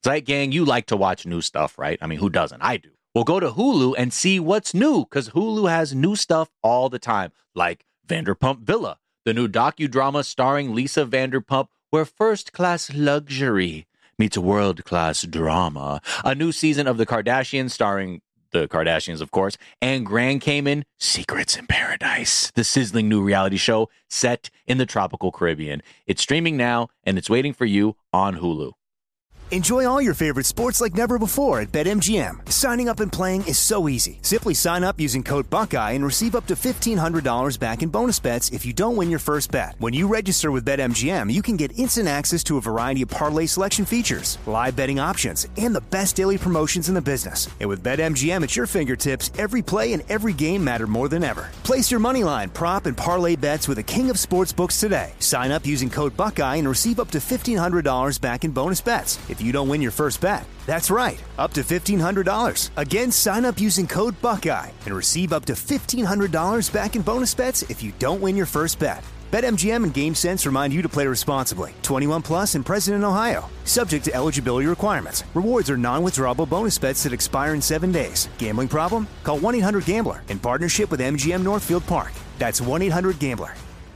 Zeit Gang, you like to watch new stuff, right? I mean, who doesn't? I do. Well, go to Hulu and see what's new, because Hulu has new stuff all the time, like Vanderpump Villa, the new docudrama starring Lisa Vanderpump, where first-class luxury meets world-class drama. A new season of The Kardashians starring the Kardashians, of course, and Grand Cayman, Secrets in Paradise, the sizzling new reality show set in the tropical Caribbean. It's streaming now, and it's waiting for you on Hulu. Enjoy all your favorite sports like never before at BetMGM. Signing up and playing is so easy. Simply sign up using code Buckeye and receive up to $1,500 back in bonus bets if you don't win your first bet. When you register with BetMGM, you can get instant access to a variety of parlay selection features, live betting options, and the best daily promotions in the business. And with BetMGM at your fingertips, every play and every game matter more than ever. Place your moneyline, prop, and parlay bets with the king of sportsbooks today. Sign up using code Buckeye and receive up to $1,500 back in bonus bets if you don't win your first bet. That's right, up to $1,500. Again, sign up using code Buckeye and receive up to $1,500 back in bonus bets if you don't win your first bet. BetMGM and GameSense remind you to play responsibly. 21 plus and present in Ohio. Subject to eligibility requirements. Rewards are non-withdrawable bonus bets that expire in 7 days. Gambling problem? Call 1-800-GAMBLER in partnership with MGM Northfield Park. That's 1-800-GAMBLER.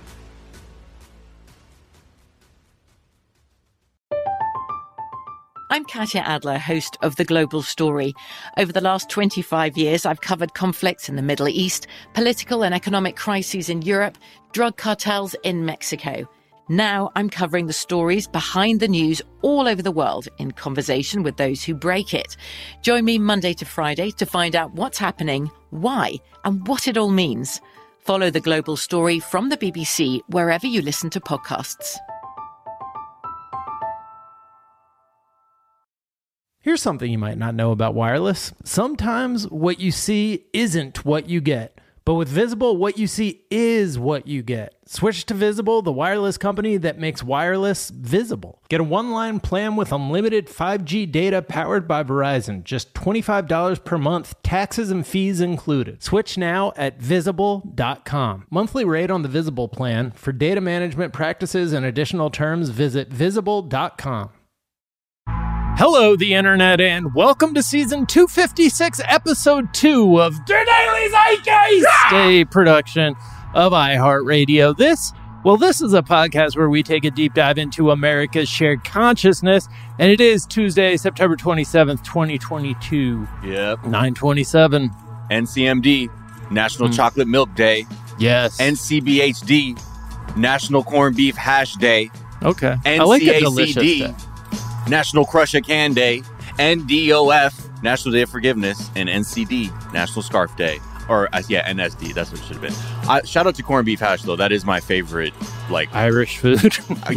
I'm Katya Adler, host of The Global Story. Over the last 25 years, I've covered conflicts in the Middle East, political and economic crises in Europe, drug cartels in Mexico. Now I'm covering the stories behind the news all over the world in conversation with those who break it. Join me Monday to Friday to find out what's happening, why, and what it all means. Follow The Global Story from the BBC wherever you listen to podcasts. Here's something you might not know about wireless. Sometimes what you see isn't what you get. But with Visible, what you see is what you get. Switch to Visible, the wireless company that makes wireless visible. Get a one-line plan with unlimited 5G data powered by Verizon. Just $25 per month, taxes and fees included. Switch now at Visible.com. Monthly rate on the Visible plan. For data management practices and additional terms, visit Visible.com. Hello, the internet, and welcome to season 256, episode 2 of The Daily Zeitgeist, a production of iHeartRadio. This is a podcast where we take a deep dive into America's shared consciousness, and it is Tuesday, September 27th, 2022. Yep. 9/27. NCMD, National Chocolate Milk Day. Yes. NCBHD, National Corned Beef Hash Day. Okay. NCACD, I like a delicious day. National Crush a Can Day, NDOF, National Day of Forgiveness, and NCD, National Scarf Day. Or, NSD, that's what it should have been. Shout out to corned beef hash, though. That is my favorite, Irish food.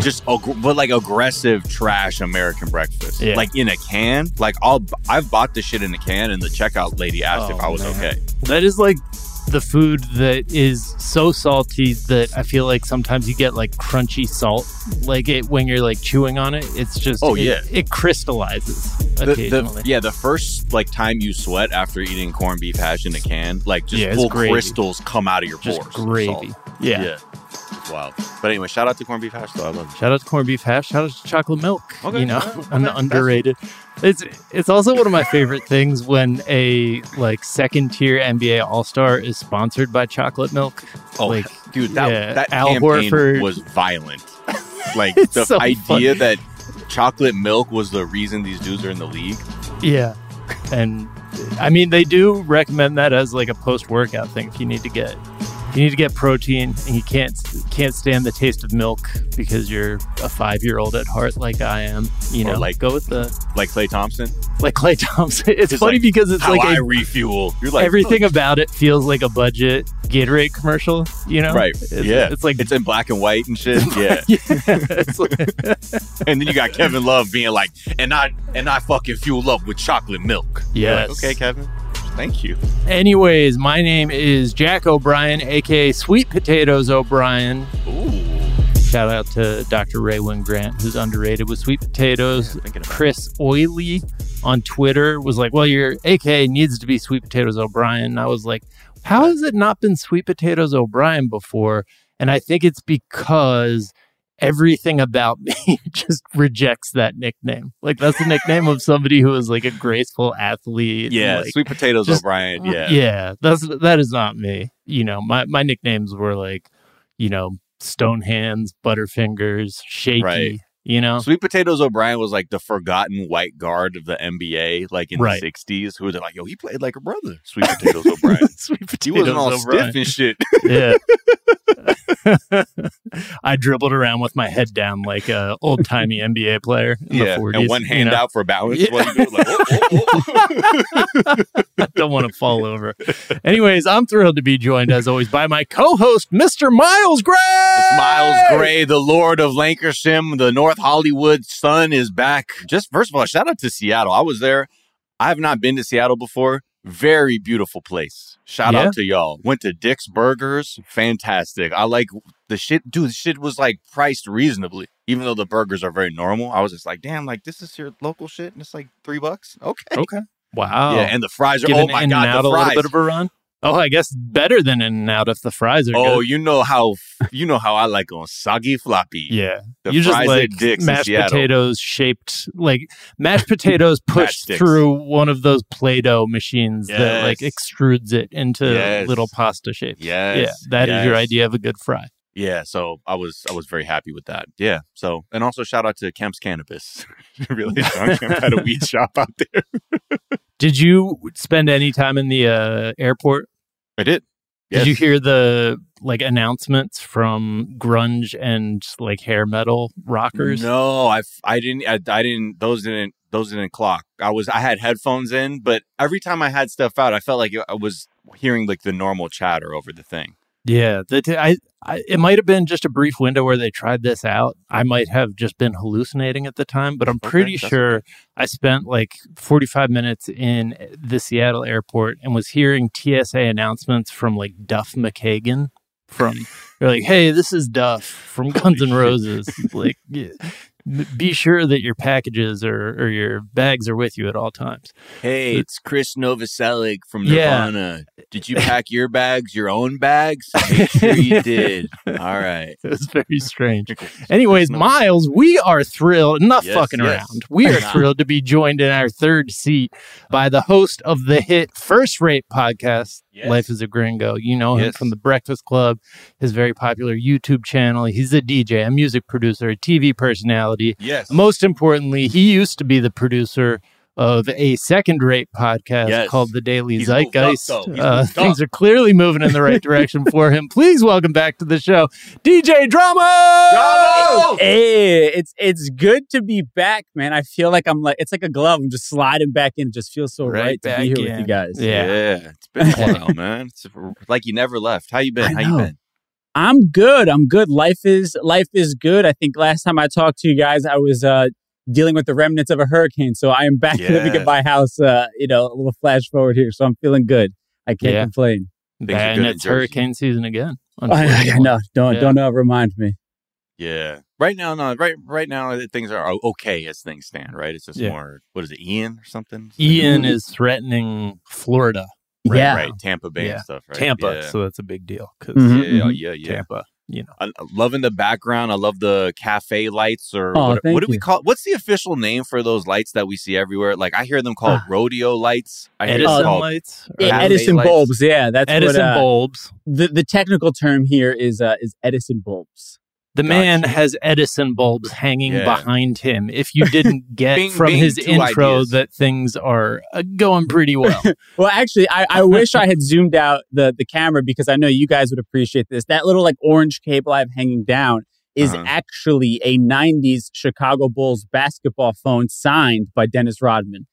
Aggressive trash American breakfast. Yeah. Like, in a can. I've bought this shit in a can, and the checkout lady asked if I was okay. That is, the food that is so salty that I feel like sometimes you get crunchy salt, when you're chewing on it. It's just it crystallizes occasionally. The first time you sweat after eating corned beef hash in a can, full crystals come out of your pores. Just gravy. Yeah. Wow. But anyway, shout out to corned beef hash, though. I love it. Shout out to corned beef hash. Shout out to chocolate milk. Okay. Underrated. It's also one of my favorite things when a second tier NBA All-Star is sponsored by chocolate milk. Oh, dude, that Al campaign Horford was violent. The so idea funny. that chocolate milk was the reason these dudes are in the league. Yeah. And I mean, they do recommend that as a post-workout thing if you need to get protein and you can't stand the taste of milk because you're a 5-year-old at heart like I am. Go with the Klay Thompson. Like Klay Thompson. It's funny because it's how I refuel. You're everything about it feels like a budget Gatorade commercial. Right? It's in black and white and shit. Yeah. And then you got Kevin Love being and I fucking fuel up with chocolate milk. Yes. Okay, Kevin. Thank you. Anyways, my name is Jack O'Brien, a.k.a. Sweet Potatoes O'Brien. Ooh. Shout out to Dr. Raywin Grant, who's underrated with sweet potatoes. Chris Oily on Twitter was well, your a.k.a. needs to be Sweet Potatoes O'Brien. And I was like, how has it not been Sweet Potatoes O'Brien before? And I think it's because everything about me just rejects that nickname. Like, that's the nickname of somebody who is like a graceful athlete. Yeah, like, Sweet Potatoes O'Brien. Yeah. Yeah, that is not me. You know, my nicknames were like, you know, Stone Hands, Butterfingers, Shaky. Right. You know, Sweet Potatoes O'Brien was like the forgotten white guard of the NBA, like in the 60s, who was like, yo, he played like a brother, Sweet Potatoes O'Brien. Sweet Potatoes He wasn't all O'Brien. stiff and shit. Yeah. I dribbled around with my head down like a old-timey NBA player in the 40s. And one hand out for balance. Yeah. While you do it, like, I don't want to fall over. Anyways, I'm thrilled to be joined, as always, by my co-host, Mr. Miles Gray! It's Miles Gray, the Lord of Lancashire, the North Hollywood sun is back. Just first of all, shout out to Seattle. I was there. I have not been to Seattle before. Very beautiful place. Shout out to y'all. Went to Dick's Burgers. Fantastic. I like the shit. Dude, the shit was like priced reasonably. Even though the burgers are very normal. I was just like, damn, like this is your local shit and it's like $3. Okay. Wow. Yeah, and the fries are, Giving oh my In-N-Out God, the a little fries. bit of a run. Oh, I guess better than In-N-Out if the fries are Oh, good. you know how I like on soggy floppy. Yeah. The You just fries like at Dick's in mashed Seattle. potatoes shaped, like mashed potatoes pushed Matchsticks. through one of those Play-Doh machines that like Yes. extrudes it into Yes. little pasta shapes. Yes. Yeah, that is your Yes. idea of a good fry. Yeah, so I was very happy with that. Yeah, so and also shout out to Kemp's Cannabis. Really, John Kemp had a weed shop out there. Did you spend any time in the airport? I did. Did you hear the like announcements from grunge and like hair metal rockers? No, I didn't. Those didn't clock. I had headphones in, but every time I had stuff out, I felt like I was hearing like the normal chatter over the thing. Yeah, it might have been just a brief window where they tried this out. I might have just been hallucinating at the time, but I'm pretty sure I spent like 45 minutes in the Seattle airport and was hearing TSA announcements from like Duff McKagan. They're like, hey, this is Duff from Guns N' Roses. Like, yeah, be sure that your packages or your bags are with you at all times. Hey, it's Chris Novoselic from Nirvana. Did you pack your bags, your own bags? Make sure you did. All right. It was very strange. Anyways, Miles, we are thrilled. Enough fucking around. We are thrilled to be joined in our third seat by the host of the hit First Rate podcast, Life is a Gringo. You know him from The Breakfast Club, his very popular YouTube channel. He's a DJ, a music producer, a TV personality. Yes. Most importantly, he used to be the producer of a second-rate podcast called The Daily Zeitgeist. Things are clearly moving in the right direction for him. Please welcome back to the show, DJ Drama! Bravo! Hey, it's good to be back, man. I feel like it's like a glove. I'm just sliding back in. It just feels so right to be here with you guys. Yeah. It's been a while, man. It's like you never left. How you been? How you been? I'm good. Life is good. I think last time I talked to you guys, I was dealing with the remnants of a hurricane. So I am back living at my house, a little flash forward here. So I'm feeling good. I can't complain. And it's hurricane season again. I know. Don't remind me. Yeah. Right now, right now, things are okay as things stand, right? It's just more, what is it, Ian or something? Ian is threatening Florida. Right. Tampa Bay and stuff, right? Tampa. So that's a big deal. Tampa. I'm loving the background. I love the cafe lights or what do we call it? What's the official name for those lights that we see everywhere? Like I hear them called rodeo lights. Edison lights? Edison bulbs. Yeah, that's Edison bulbs. The technical term here is Edison bulbs. The man has Edison bulbs hanging behind him. If you didn't get from his intro that things are going pretty well. Well, actually, I wish I had zoomed out the camera because I know you guys would appreciate this. That little like orange cable I have hanging down is actually a 90s Chicago Bulls basketball phone signed by Dennis Rodman.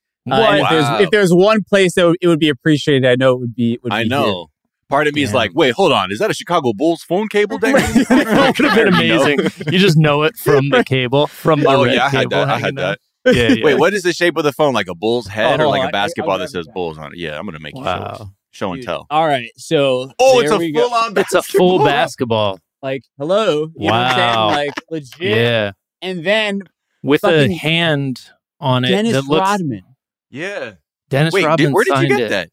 If there's one place that it would be appreciated, I know it would be I know. Here. Part of me is like, wait, hold on. Is that a Chicago Bulls phone cable? That could have been amazing. You just know it from the cable, from the red cable. I had that. Yeah. Wait, what is the shape of the phone? Like a bull's head or like a basketball that says Bulls on it? Yeah, I'm going to make you show and tell. All right, so it's a full-on basketball. It's a full basketball. Like, hello. You know what I'm saying? Like, legit. Yeah. And then with a hand on it Dennis that looks... Rodman. Yeah. Dennis Rodman where did you signed get it. that?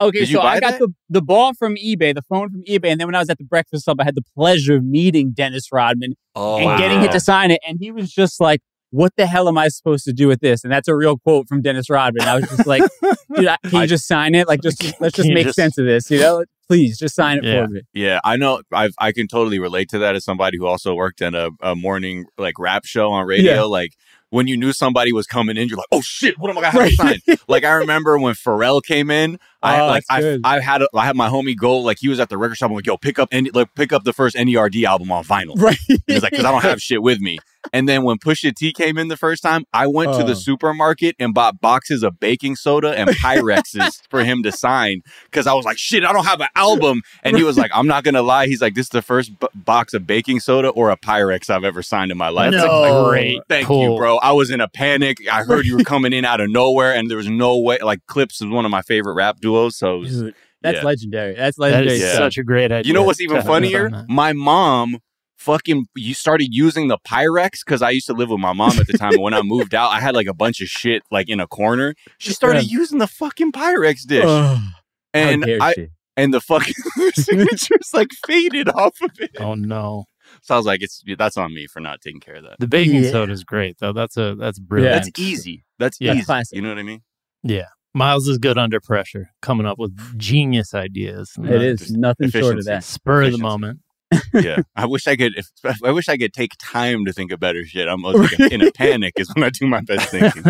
Okay, Did you so buy I got that? the ball from eBay, the phone from eBay, and then when I was at the Breakfast Club, I had the pleasure of meeting Dennis Rodman and getting him to sign it. And he was just like, "What the hell am I supposed to do with this?" And that's a real quote from Dennis Rodman. I was just like, "Dude, can you just sign it? Like, let's just make sense of this, you know? Please, just sign it for me." Yeah, I know. I can totally relate to that as somebody who also worked at a morning like rap show on radio. Yeah. Like when you knew somebody was coming in, you're like, "Oh shit, what am I gonna have to sign?" Like I remember when Pharrell came in. I had my homie go, like he was at the record shop. I'm like, "Yo, pick up the first NERD album on vinyl." Right. He's like, "Because I don't have shit with me." And then when Pusha T came in the first time, I went to the supermarket and bought boxes of baking soda and Pyrexes for him to sign because I was like, shit, I don't have an album. And he was like, I'm not going to lie. He's like, this is the first box of baking soda or a Pyrex I've ever signed in my life. No. Great. Thank you, bro. I was in a panic. I heard you were coming in out of nowhere and there was no way. Like Clips is one of my favorite rap duos. So Dude, that's legendary. That's legendary. That is such a great idea. You know what's even funnier? My mom you started using the Pyrex because I used to live with my mom at the time. And when I moved out, I had like a bunch of shit like in a corner. She started using the fucking Pyrex dish. And the fucking signature's like faded off of it. Oh no. So I was like, that's on me for not taking care of that. The baking soda is great though. That's brilliant. That's easy. That's easy. Classic. You know what I mean? Yeah. Miles is good under pressure, coming up with genius ideas. It is nothing short of that. Spur of the moment. Yeah, I wish I could take time to think of better shit. I'm like in a panic is when I do my best thinking.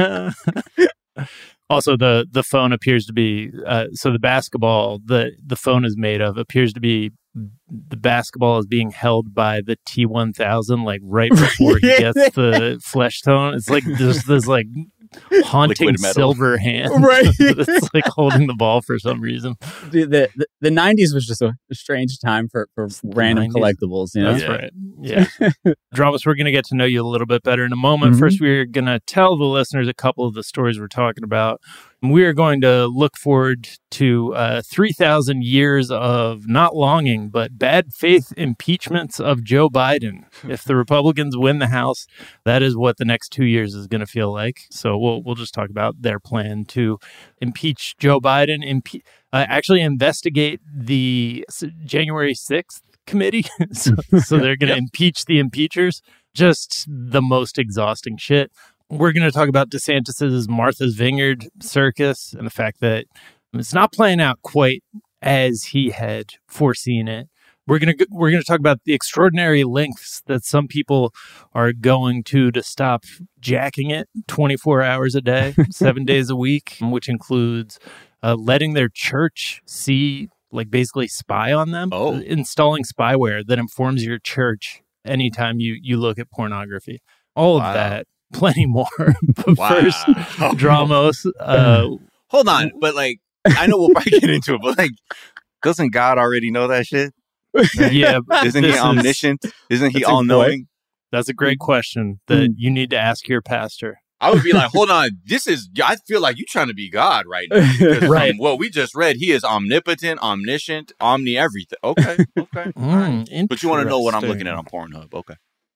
Also, the phone appears to be so the basketball the phone is made of appears to be the basketball is being held by the T1000 like right before he gets the flesh tone. It's like this like haunting silver hand that's like holding the ball for some reason. Dude, the 90s was just a strange time for random 90s. Collectibles, you know? That's right. Yeah. Dramas, we're going to get to know you a little bit better in a moment. First, we're going to tell the listeners a couple of the stories we're talking about. We are going to look forward to 3,000 years of not longing, but bad faith impeachments of Joe Biden. If the Republicans win the House, that is what the next 2 years is going to feel like. So we'll just talk about their plan to impeach Joe Biden, actually investigate the January 6th committee. so they're going to impeach the impeachers. Just the most exhausting shit. We're going to talk about DeSantis's Martha's Vineyard circus and the fact that it's not playing out quite as he had foreseen it. We're going to talk about the extraordinary lengths that some people are going to stop jacking it 24 hours a day, 7 days a week, which includes letting their church see, like basically spy on them, installing spyware that informs your church anytime you look at pornography. All of that. Plenty more. But first, Dramos. Hold on, but like, I know we'll probably get into it, but like, doesn't God already know that shit? Yeah. Isn't he omniscient? Isn't he all-knowing? That's a great question that you need to ask your pastor. I would be like, hold on, I feel like you're trying to be God right now. Right. Well, we just read he is omnipotent, omniscient, omni-everything. Okay. Right. But you want to know what I'm looking at on Pornhub. Okay.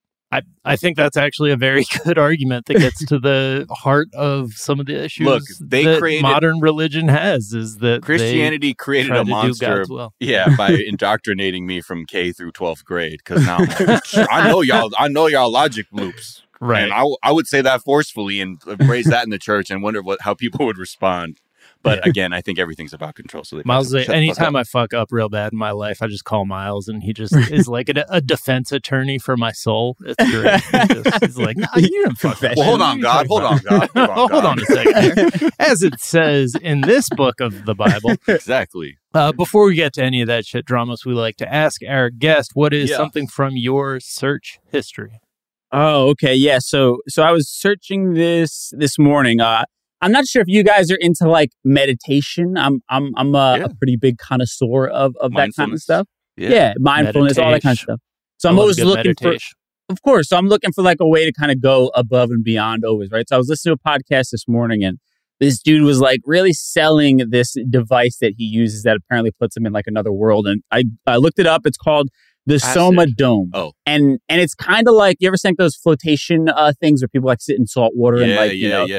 I think that's actually a very good argument that gets to the heart of some of the issues modern religion has, is that Christianity created a monster by indoctrinating me from K through 12th grade, because now I know y'all logic loops. Right. And I would say that forcefully and raise that in the church and wonder how people would respond. But again, I think everything's about control. So Miles, anytime I fuck up real bad in my life, I just call Miles, and he just is like a defense attorney for my soul. It's great. He's like, no, you didn't fuck that. Well, hold on, God. Hold on a second here. As it says in this book of the Bible. Exactly. Before we get to any of that shit, Dramos, we like to ask our guest, what is something from your search history? Oh, okay. Yeah. So I was searching this morning. I'm not sure if you guys are into like meditation. I'm a pretty big connoisseur of that kind of stuff. Yeah, mindfulness, all that kind of stuff. So I'm always looking for, of course. So I'm looking for like a way to kind of go above and beyond always, right? So I was listening to a podcast this morning, and this dude was like really selling this device that he uses that apparently puts him in like another world. And I looked it up. It's called the Soma Dome. Oh. And it's kind of like, you ever seen those flotation things where people like sit in salt water and like,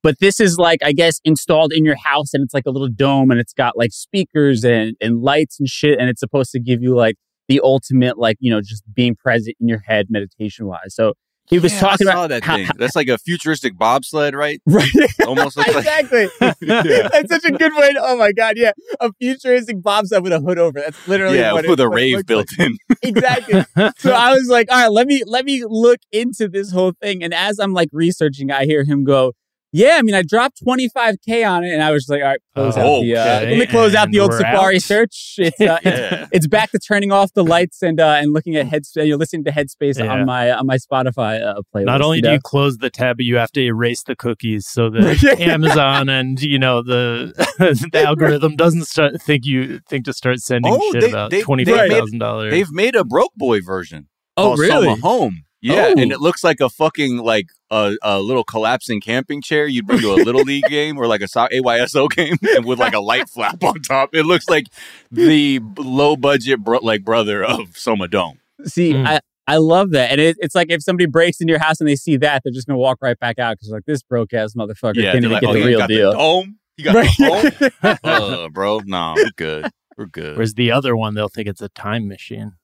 But this is like, I guess, installed in your house, and it's like a little dome, and it's got like speakers and lights and shit. And it's supposed to give you like the ultimate, like, you know, just being present in your head meditation wise. So he was talking about that thing. That's like a futuristic bobsled, right? Right. Almost looks exactly. That's such a good way to, oh my God. Yeah. A futuristic bobsled with a hood over. That's literally what with a what rave built like. in. Exactly. So I was like, all right, let me look into this whole thing. And as I'm like researching, I hear him go, yeah, I mean, I dropped $25,000 on it, and I was just like, all right, let me close out the old Safari search. It's back to turning off the lights and looking at you're listening to Headspace on my Spotify playlist. Not only do you close the tab, but you have to erase the cookies so that Amazon and the algorithm doesn't think to start sending shit about $25,000. They've made a broke boy version. Oh, really? Summer Home. Yeah, and it looks like a fucking like a little collapsing camping chair you'd bring to a little league game or like a AYSO game, and with like a light flap on top. It looks like the low budget brother of Soma Dome. See, I love that, and it's like if somebody breaks into your house and they see that, they're just gonna walk right back out because like this broke ass motherfucker can't even get the real deal. The dome? You got the dome? Bro, no, we're good. We're good. Whereas the other one, they'll think it's a time machine.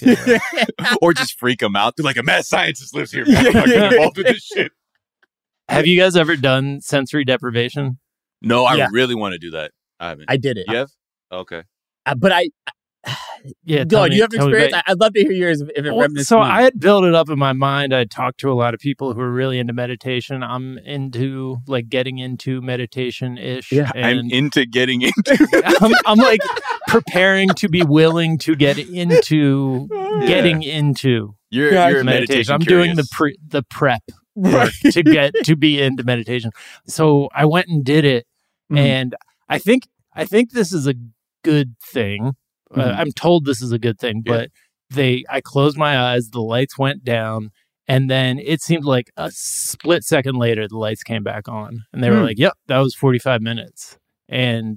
Or just freak them out. They're like, a mad scientist lives here. Man. I'm not getting involved in this shit. Have you guys ever done sensory deprivation? No, I really want to do that. I haven't. I did it. You have? Okay. But do you have experience? I'd love to hear yours if it reminisces. So I had built it up in my mind. I talked to a lot of people who are really into meditation. I'm into like getting into meditation-ish. Yeah, I'm into getting into. I'm like preparing to be willing to get into getting into your meditation. I'm doing the prep work to be into meditation. So I went and did it, and I think this is a good thing. I'm told this is a good thing, but I closed my eyes, the lights went down, and then it seemed like a split second later, the lights came back on, and they were like, "Yep, that was 45 minutes." And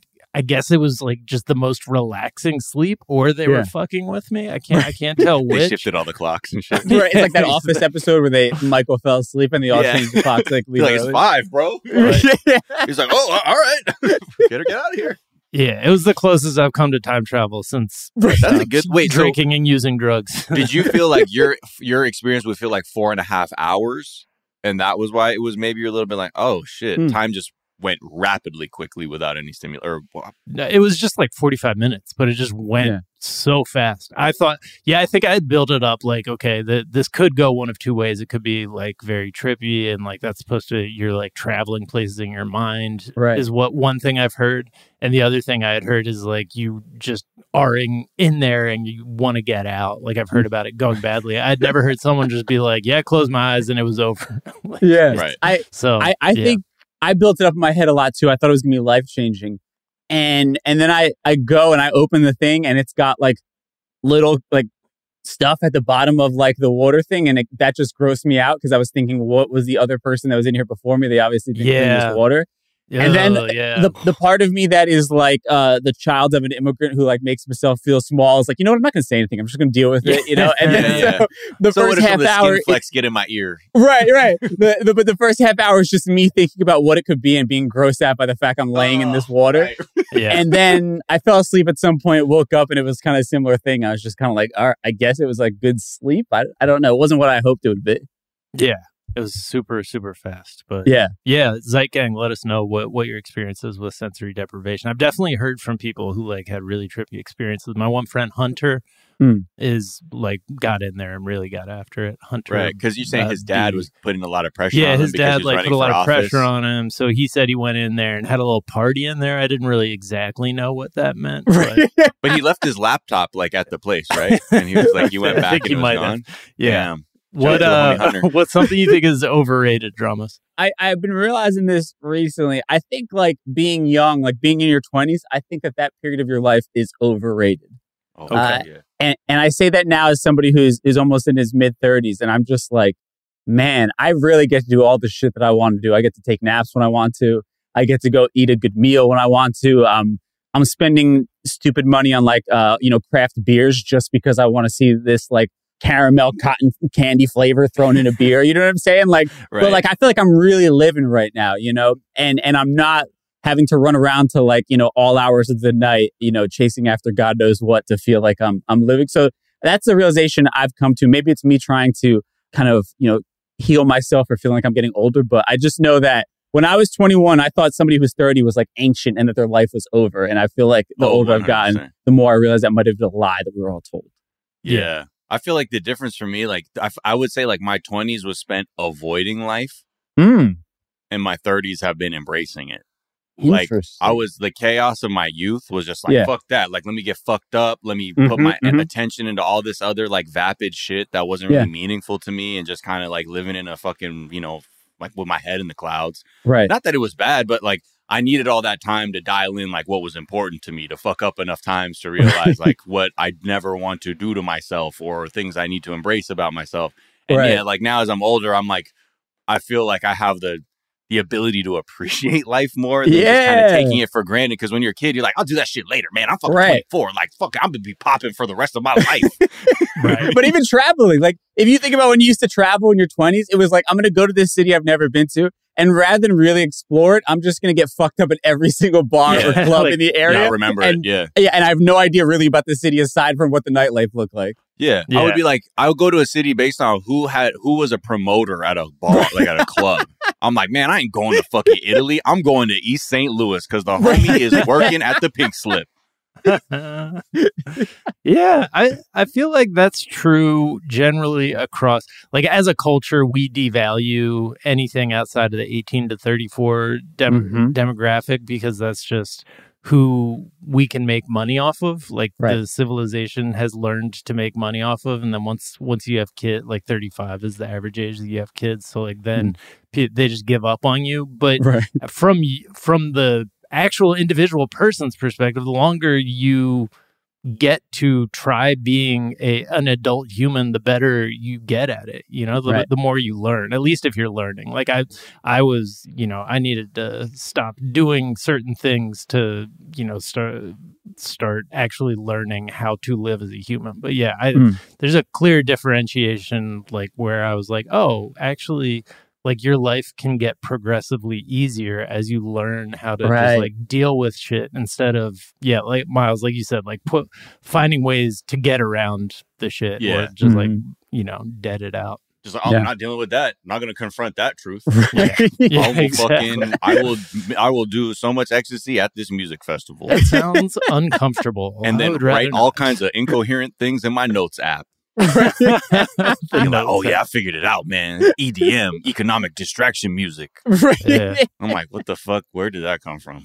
I guess it was like just the most relaxing sleep, or they were fucking with me. I can't tell which. They shifted all the clocks and shit. Right, it's like that Office episode where Michael fell asleep and they all changed the clocks. Like it's 5, bro. Right. He's like, "Oh, all right, get out of here." Yeah, it was the closest I've come to time travel since that's a good drinking and using drugs. Did you feel like your experience would feel like 4.5 hours, and that was why it was maybe you're a little bit like, oh shit, time just went rapidly quickly without any stimulus? It was just like 45 minutes, but it just went so fast. I thought, I think I had built it up like, okay, this could go one of two ways. It could be like very trippy and like that's supposed to, you're like traveling places in your mind is what one thing I've heard. And the other thing I had heard is like you just are in there and you want to get out. Like I've heard about it going badly. I'd never heard someone just be like, close my eyes and it was over. Like, right. I think I built it up in my head a lot too. I thought it was gonna be life changing, and then I go and I open the thing and it's got like little like stuff at the bottom of like the water thing, and that just grossed me out because I was thinking, what was the other person that was in here before me? They obviously didn't clean this water. And then the part of me that is like the child of an immigrant who like makes himself feel small is like, you know what, I'm not going to say anything. I'm just going to deal with it, you know? And then so the first half hour... Skin flex get in my ear. Right. But the first half hour is just me thinking about what it could be and being grossed out by the fact I'm laying in this water. Right. And then I fell asleep at some point, woke up, and it was kind of a similar thing. I was just kind of like, all right, I guess it was like good sleep. I don't know. It wasn't what I hoped it would be. Yeah. It was super, super fast. But yeah, Zeitgang, let us know what your experience is with sensory deprivation. I've definitely heard from people who like had really trippy experiences. My one friend Hunter is like got in there and really got after it. Hunter, right? Because you're saying his dad was putting a lot of pressure. Yeah, on his him dad like put a lot of pressure on him. So he said he went in there and had a little party in there. I didn't really exactly know what that meant, but he left his laptop like at the place, right? And he was like, "You went back and it was gone." Yeah. What's something you think is overrated, Dramas? I've been realizing this recently. I think like being young, like being in your 20s, I think that period of your life is overrated. Okay. And I say that now as somebody who's almost in his mid 30s, and I'm just like, man, I really get to do all the shit that I want to do. I get to take naps when I want to. I get to go eat a good meal when I want to. I'm spending stupid money on like craft beers just because I want to see this like caramel cotton candy flavor thrown in a beer. You know what I'm saying? Like, Right. but like, I feel like I'm really living right now, you know, and I'm not having to run around to like, you know, all hours of the night, you know, chasing after God knows what to feel like I'm living. So that's the realization I've come to. Maybe it's me trying to kind of, you know, heal myself or feeling like I'm getting older. But I just know that when I was 21, I thought somebody who was 30 was like ancient and that their life was over. And I feel like the older I've gotten, the more I realize that might have been a lie that we were all told. Yeah. I feel like the difference for me, like I would say like my 20s was spent avoiding life and my 30s have been embracing it. Like I was, the chaos of my youth was just like, fuck that. Like, let me get fucked up. Let me put my attention into all this other like vapid shit that wasn't really meaningful to me and just kind of like living in a fucking, you know, like with my head in the clouds. Right. Not that it was bad, but like I needed all that time to dial in like what was important to me, to fuck up enough times to realize like what I never want to do to myself or things I need to embrace about myself. And yeah, like now as I'm older, I'm like, I feel like I have the ability to appreciate life more than just kind of taking it for granted. Because when you're a kid, you're like, I'll do that shit later, man. I'm fucking 24. Like, fuck, I'm going to be popping for the rest of my life. But even traveling, like if you think about when you used to travel in your 20s, it was like, I'm going to go to this city I've never been to. And rather than really explore it, I'm just going to get fucked up at every single bar or club in the area. Yeah, I remember it. Yeah. Yeah. And I have no idea really about the city aside from what the nightlife looked like. Yeah. I would be like, I would go to a city based on who was a promoter at a bar, like at a club. I'm like, man, I ain't going to fucking Italy. I'm going to East St. Louis because the homie is working at the Pink Slip. Yeah, I feel like that's true generally across, like as a culture, we devalue anything outside of the 18 to 34 demographic because that's just who we can make money off of. Like the civilization has learned to make money off of. And then once you have kids, like 35 is the average age that you have kids. So like then they just give up on you. But from the actual individual person's perspective, the longer you get to try being an adult human, the better you get at it, you know, the more you learn, at least if you're learning. Like I was, you know, I needed to stop doing certain things to, you know, start actually learning how to live as a human. But yeah, there's a clear differentiation, like where I was like, oh, actually, like your life can get progressively easier as you learn how to just like deal with shit instead of, like Miles, like you said, like finding ways to get around the shit or just like, you know, dead it out. Just like, I'm not dealing with that. I'm not going to confront that truth. I will do so much ecstasy at this music festival. That sounds uncomfortable. And then write all kinds of incoherent things in my notes app. You're like, oh yeah, I figured it out, man. EDM, economic distraction music. Yeah. I'm like, what the fuck? Where did that come from?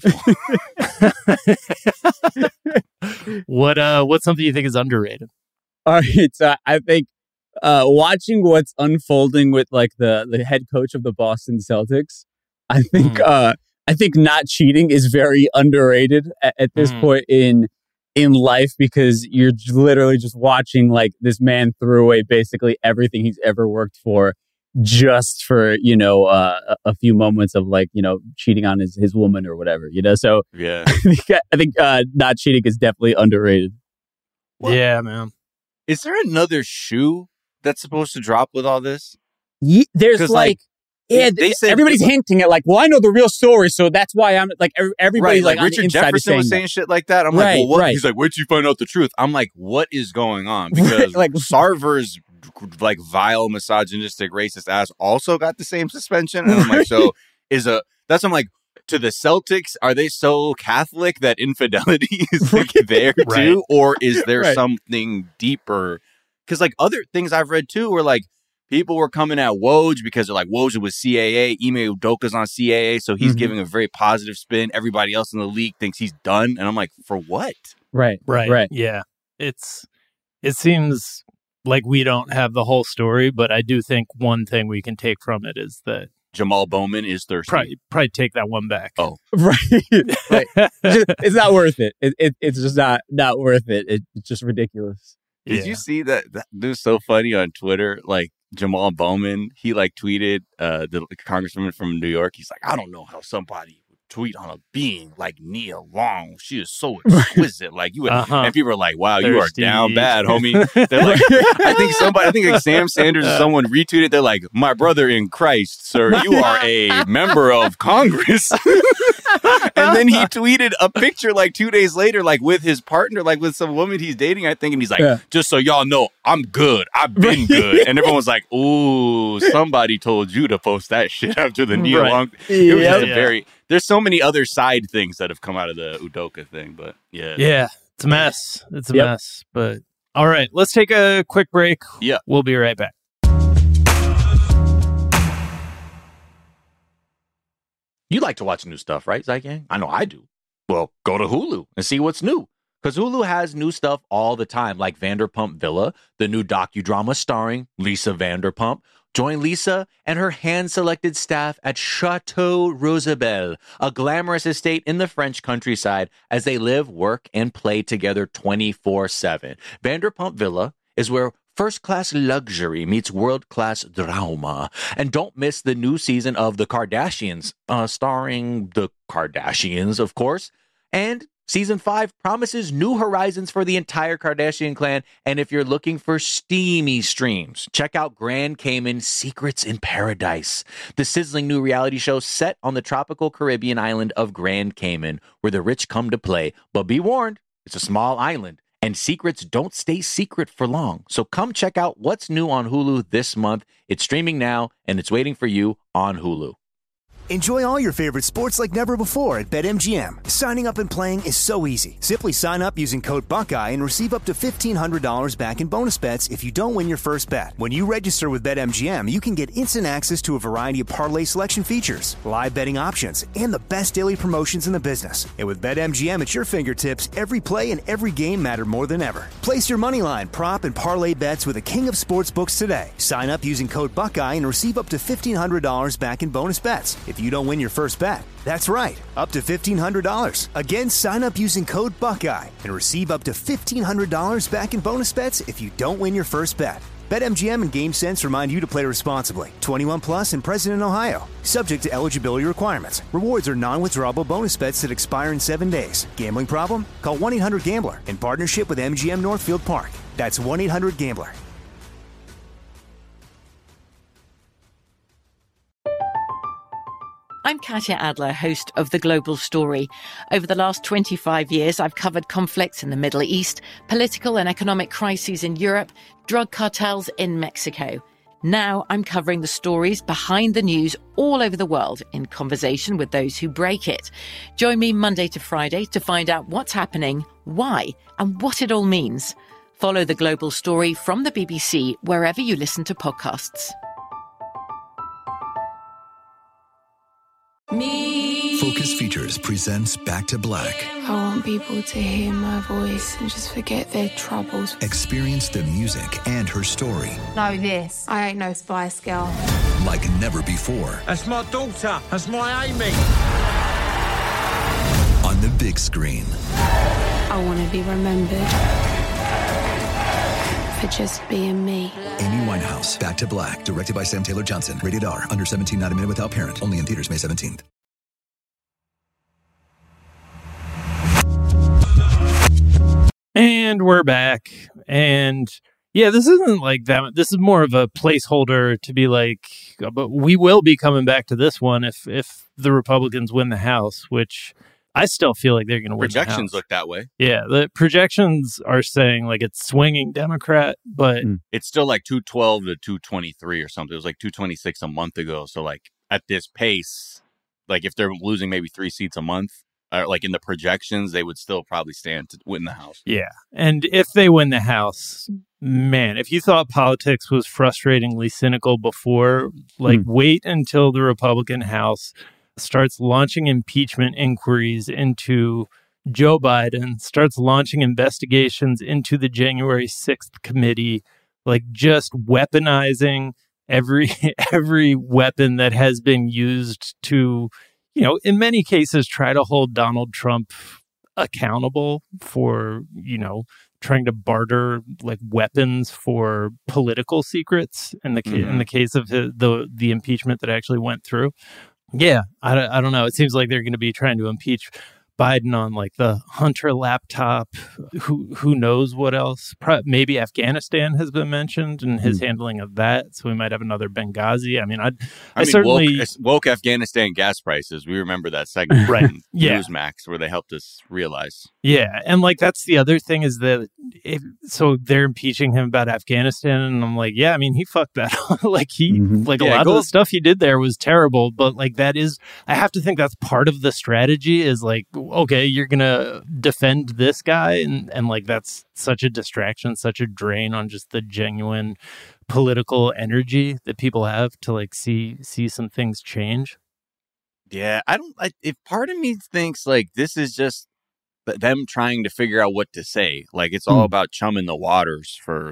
What's something you think is underrated? All right, so I think watching what's unfolding with like the head coach of the Boston Celtics, I think not cheating is very underrated at this point in life, because you're literally just watching like this man throw away basically everything he's ever worked for just for, you know, a few moments of like, you know, cheating on his woman or whatever, you know? So yeah, I think not cheating is definitely underrated. Yeah, man. Is there another shoe that's supposed to drop with all this? There's like they said everybody's hinting at like, well, I know the real story, so that's why I'm like everybody's like Richard Jefferson was saying shit like that. I'm like, well, what? He's like, where'd you find out the truth? I'm like, what is going on? Because like Sarver's like vile, misogynistic, racist ass also got the same suspension, and I'm like, so I'm like, to the Celtics, are they so Catholic that infidelity is like there too, or is there something deeper? Because like other things I've read too were like, people were coming at Woj because they're like, Woj was CAA, Ime Udoka's on CAA, so he's giving a very positive spin. Everybody else in the league thinks he's done. And I'm like, for what? Right. Yeah. It seems like we don't have the whole story, but I do think one thing we can take from it is that Jamal Bowman is thirsty. Probably take that one back. Oh. Right. It's not worth it. It's just not worth it. It's just ridiculous. Did you see that? That was so funny on Twitter. Like, Jamal Bowman, he like tweeted the congressman from New York. He's like, I don't know how somebody would tweet on a being like Nia Long. She is so exquisite. Like you would, and people are like, wow, you are down bad, homie. They're like, I think like Sam Sanders or someone retweeted. They're like, my brother in Christ, sir, you are a member of Congress. And then he tweeted a picture like 2 days later, like with his partner, like with some woman he's dating, I think. And he's like, just so y'all know, I'm good. I've been good. And everyone was like, ooh, somebody told you to post that shit after the Nia Long. It was just a very, there's so many other side things that have come out of the Udoka thing. But yeah, it's a mess. It's a mess. But all right, let's take a quick break. Yeah. We'll be right back. You like to watch new stuff, right, Zygang? I know I do. Well, go to Hulu and see what's new. Because Hulu has new stuff all the time, like Vanderpump Villa, the new docudrama starring Lisa Vanderpump. Join Lisa and her hand-selected staff at Chateau Rosabelle, a glamorous estate in the French countryside, as they live, work, and play together 24/7. Vanderpump Villa is where first-class luxury meets world-class drama. And don't miss the new season of The Kardashians, starring the Kardashians, of course. And Season 5 promises new horizons for the entire Kardashian clan. And if you're looking for steamy streams, check out Grand Cayman Secrets in Paradise, the sizzling new reality show set on the tropical Caribbean island of Grand Cayman, where the rich come to play. But be warned, it's a small island, and secrets don't stay secret for long. So come check out what's new on Hulu this month. It's streaming now, and it's waiting for you on Hulu. Enjoy all your favorite sports like never before at BetMGM. Signing up and playing is so easy. Simply sign up using code Buckeye and receive up to $1,500 back in bonus bets if you don't win your first bet. When you register with BetMGM, you can get instant access to a variety of parlay selection features, live betting options, and the best daily promotions in the business. And with BetMGM at your fingertips, every play and every game matter more than ever. Place your moneyline, prop, and parlay bets with the king of sportsbooks today. Sign up using code Buckeye and receive up to $1,500 back in bonus bets if you don't win your first bet. That's right, up to $1,500. Again, sign up using code Buckeye and receive up to $1,500 back in bonus bets if you don't win your first bet. BetMGM and GameSense remind you to play responsibly. 21 plus and present in Ohio. Subject to eligibility requirements. Rewards are non-withdrawable bonus bets that expire in 7 days. Gambling problem? Call 1-800-GAMBLER in partnership with MGM Northfield Park. That's 1-800-GAMBLER. I'm Katya Adler, host of The Global Story. Over the last 25 years, I've covered conflicts in the Middle East, political and economic crises in Europe, drug cartels in Mexico. Now I'm covering the stories behind the news all over the world in conversation with those who break it. Join me Monday to Friday to find out what's happening, why, and what it all means. Follow The Global Story from the BBC wherever you listen to podcasts. Focus Features presents Back to Black. I want people to hear my voice and just forget their troubles. Experience the music and her story. Know this, I ain't no Spice Girl. Like never before. That's my daughter. That's my Amy. On the big screen. I want to be remembered for just being me. Amy Winehouse, Back to Black, directed by Sam Taylor Johnson. Rated R, under 17, not a minute without parent. Only in theaters May 17th. And we're back. And yeah, this isn't like that. This is more of a placeholder to be like, but we will be coming back to this one if the Republicans win the House, which I still feel like they're going to win the House. Projections look that way. Yeah, the projections are saying like it's swinging Democrat, but it's still like 212 to 223 or something. It was like 226 a month ago. So like at this pace, like if they're losing maybe 3 seats a month, like in the projections, they would still probably stand to win the House. Yeah. And if they win the House, man, if you thought politics was frustratingly cynical before, like wait until the Republican House starts launching impeachment inquiries into Joe Biden, starts launching investigations into the January 6th committee, like just weaponizing every weapon that has been used to, you know, in many cases, try to hold Donald Trump accountable for, you know, trying to barter like weapons for political secrets in the case of the impeachment that actually went through. Yeah, I don't know. It seems like they're going to be trying to impeach Biden on like the Hunter laptop. Who knows what else? Maybe Afghanistan has been mentioned and his handling of that. So we might have another Benghazi. I mean, I certainly woke Afghanistan gas prices. We remember that segment, right? Yeah, Newsmax, where they helped us realize. Yeah, and like that's the other thing is that so they're impeaching him about Afghanistan, and I'm like, yeah, I mean, he fucked that up. Like a lot of the stuff he did there was terrible, but like that is, I have to think that's part of the strategy is like, okay, you're gonna defend this guy, and like that's such a distraction, such a drain on just the genuine political energy that people have to like see some things change. Yeah, if part of me thinks like this is just them trying to figure out what to say, like it's all about chumming the waters for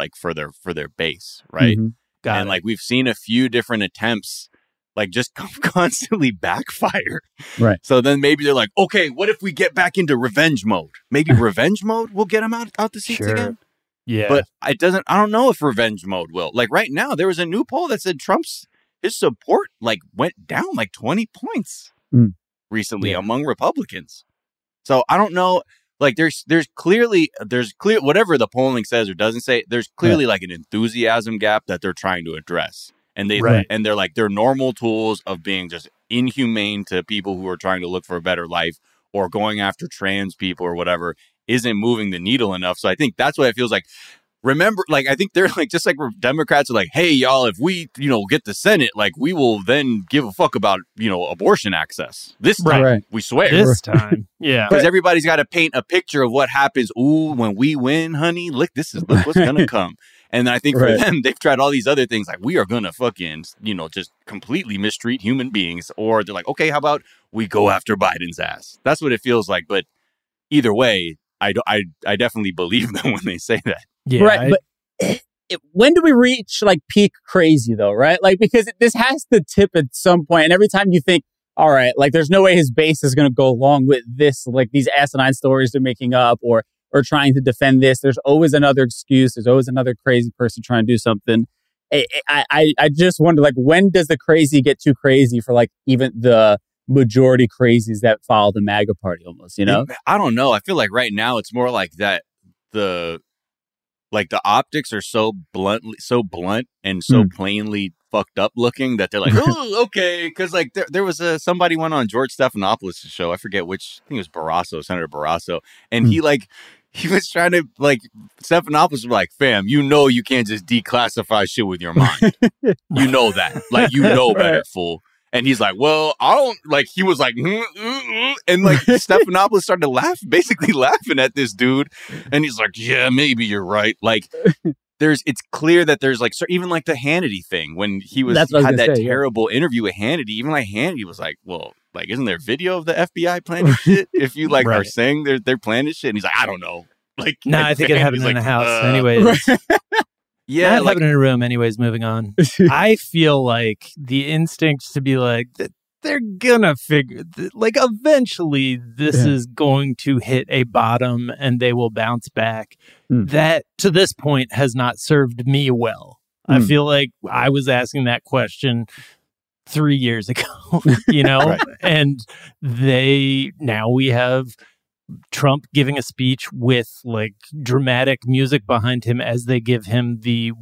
their base, right? And like we've seen a few different attempts like just constantly backfire. Right. So then maybe they're like, okay, what if we get back into revenge mode? Maybe revenge mode will get them out the seats again. Yeah. But I don't know if revenge mode will. Like right now, there was a new poll that said his support like went down like 20 points recently among Republicans. So I don't know. Like there's clear whatever the polling says or doesn't say, there's clearly like an enthusiasm gap that they're trying to address. And they're like, they're normal tools of being just inhumane to people who are trying to look for a better life or going after trans people or whatever isn't moving the needle enough. So I think that's what it feels like. Remember, like, I think they're like, just like Democrats are like, hey, y'all, if we, get the Senate, like, we will then give a fuck about, abortion access. This time, we swear. This time, yeah. Because everybody's got to paint a picture of what happens. Ooh, when we win, honey, look what's going to come. And I think for them, they've tried all these other things, like, we are going to fucking, just completely mistreat human beings. Or they're like, okay, how about we go after Biden's ass? That's what it feels like. But either way, I definitely believe them when they say that. Yeah, right. But when do we reach like peak crazy though? Right. Like, because this has to tip at some point. And every time you think, all right, like there's no way his base is going to go along with this, like these asinine stories they're making up or trying to defend this. There's always another excuse. There's always another crazy person trying to do something. I just wonder, like, when does the crazy get too crazy for like even the majority crazies that follow the MAGA party almost, I don't know. I feel like right now it's more like that the optics are so blunt and so plainly fucked up looking that they're like, oh, okay. Because like there was somebody went on George Stephanopoulos' show. I forget which. I think it was Senator Barrasso, and he was trying to like Stephanopoulos was like, fam, you can't just declassify shit with your mind. You know that, like better, fool. And he's like, well, I don't, like, he was like, and like Stephanopoulos started basically laughing at this dude. And he's like, yeah, maybe you're right. Like, it's clear that there's like, even like the Hannity thing when he had that terrible interview with Hannity, even like Hannity was like, well, like, isn't there video of the FBI planning shit? If you like are saying they're planning shit. And he's like, I don't know. Like, no, I think it happened in a house anyways. Yeah, not having in a room anyways, moving on. I feel like the instinct to be like, they're gonna figure, like, eventually this is going to hit a bottom and they will bounce back. That, to this point, has not served me well. I feel like I was asking that question 3 years ago, and now we have Trump giving a speech with like dramatic music behind him as they give him the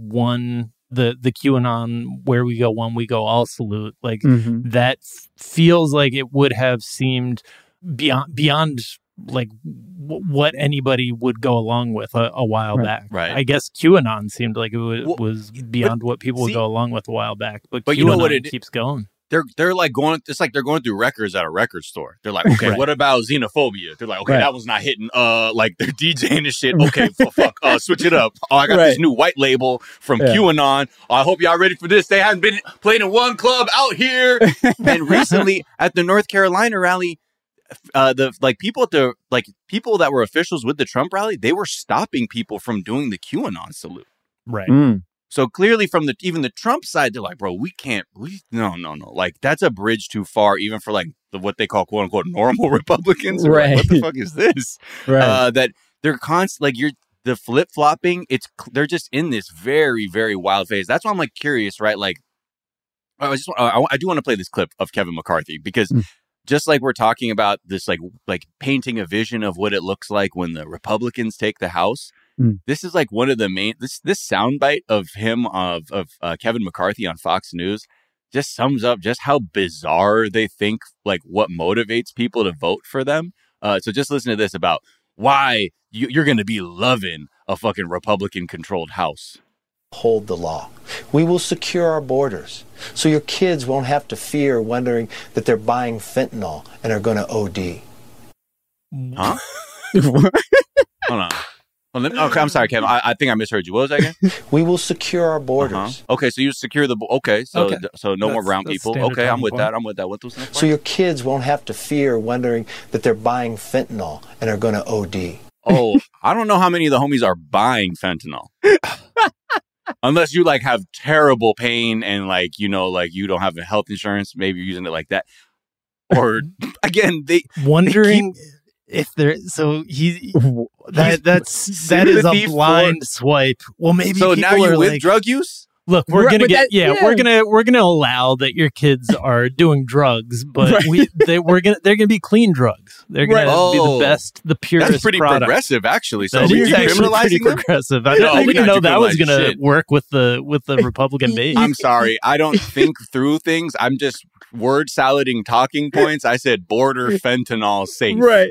QAnon where we go one we go all salute. Like that feels like it would have seemed beyond like what anybody would go along with a while back. Right. I guess QAnon seemed like it was beyond what people would go along with a while back. But QAnon you know what keeps going. They're like going. It's like they're going through records at a record store. They're like, okay, what about xenophobia? They're like, okay, that one's not hitting. Like they're DJing and shit. Okay, fuck. Switch it up. Oh, I got this new white label from QAnon. I hope y'all ready for this. They haven't been playing in one club out here. And recently at the North Carolina rally, people that were officials with the Trump rally, they were stopping people from doing the QAnon salute. Right. So clearly from even the Trump side, they're like, bro, no. Like, that's a bridge too far, even for like what they call quote unquote normal Republicans. Right. Like, what the fuck is this? Right. That they're constant, like the flip flopping. They're just in this very, very wild phase. That's why I'm like curious, right? Like I do want to play this clip of Kevin McCarthy because just like we're talking about this, like painting a vision of what it looks like when the Republicans take the House. This is like one of the main, this soundbite of him, of Kevin McCarthy on Fox News just sums up just how bizarre they think, like what motivates people to vote for them. So just listen to this about why you're going to be loving a fucking Republican controlled House. Hold the law. We will secure our borders so your kids won't have to fear wondering that they're buying fentanyl and are going to OD. Huh? Hold on. Okay, I'm sorry, Kevin. I think I misheard you. What was that again? We will secure our borders. Okay, so you secure the... Okay, so no more brown people. Okay, I'm with that. What was that? So your kids won't have to fear wondering that they're buying fentanyl and are going to OD. Oh, I don't know how many of the homies are buying fentanyl. Unless you like have terrible pain and like, you know, like you don't have health insurance, maybe you're using it like that. Or again, wondering if there. So that is a blind swipe. Well, maybe so now you're with drug use. Look, we're gonna allow that your kids are doing drugs, but they're gonna be clean drugs. They're gonna be the best, the purest. That's pretty product. Progressive, actually. So that is actually pretty them? Progressive. I didn't know that was gonna work with the Republican base. I'm sorry, I don't think through things. I'm just word salading talking points. I said border fentanyl safe. Right.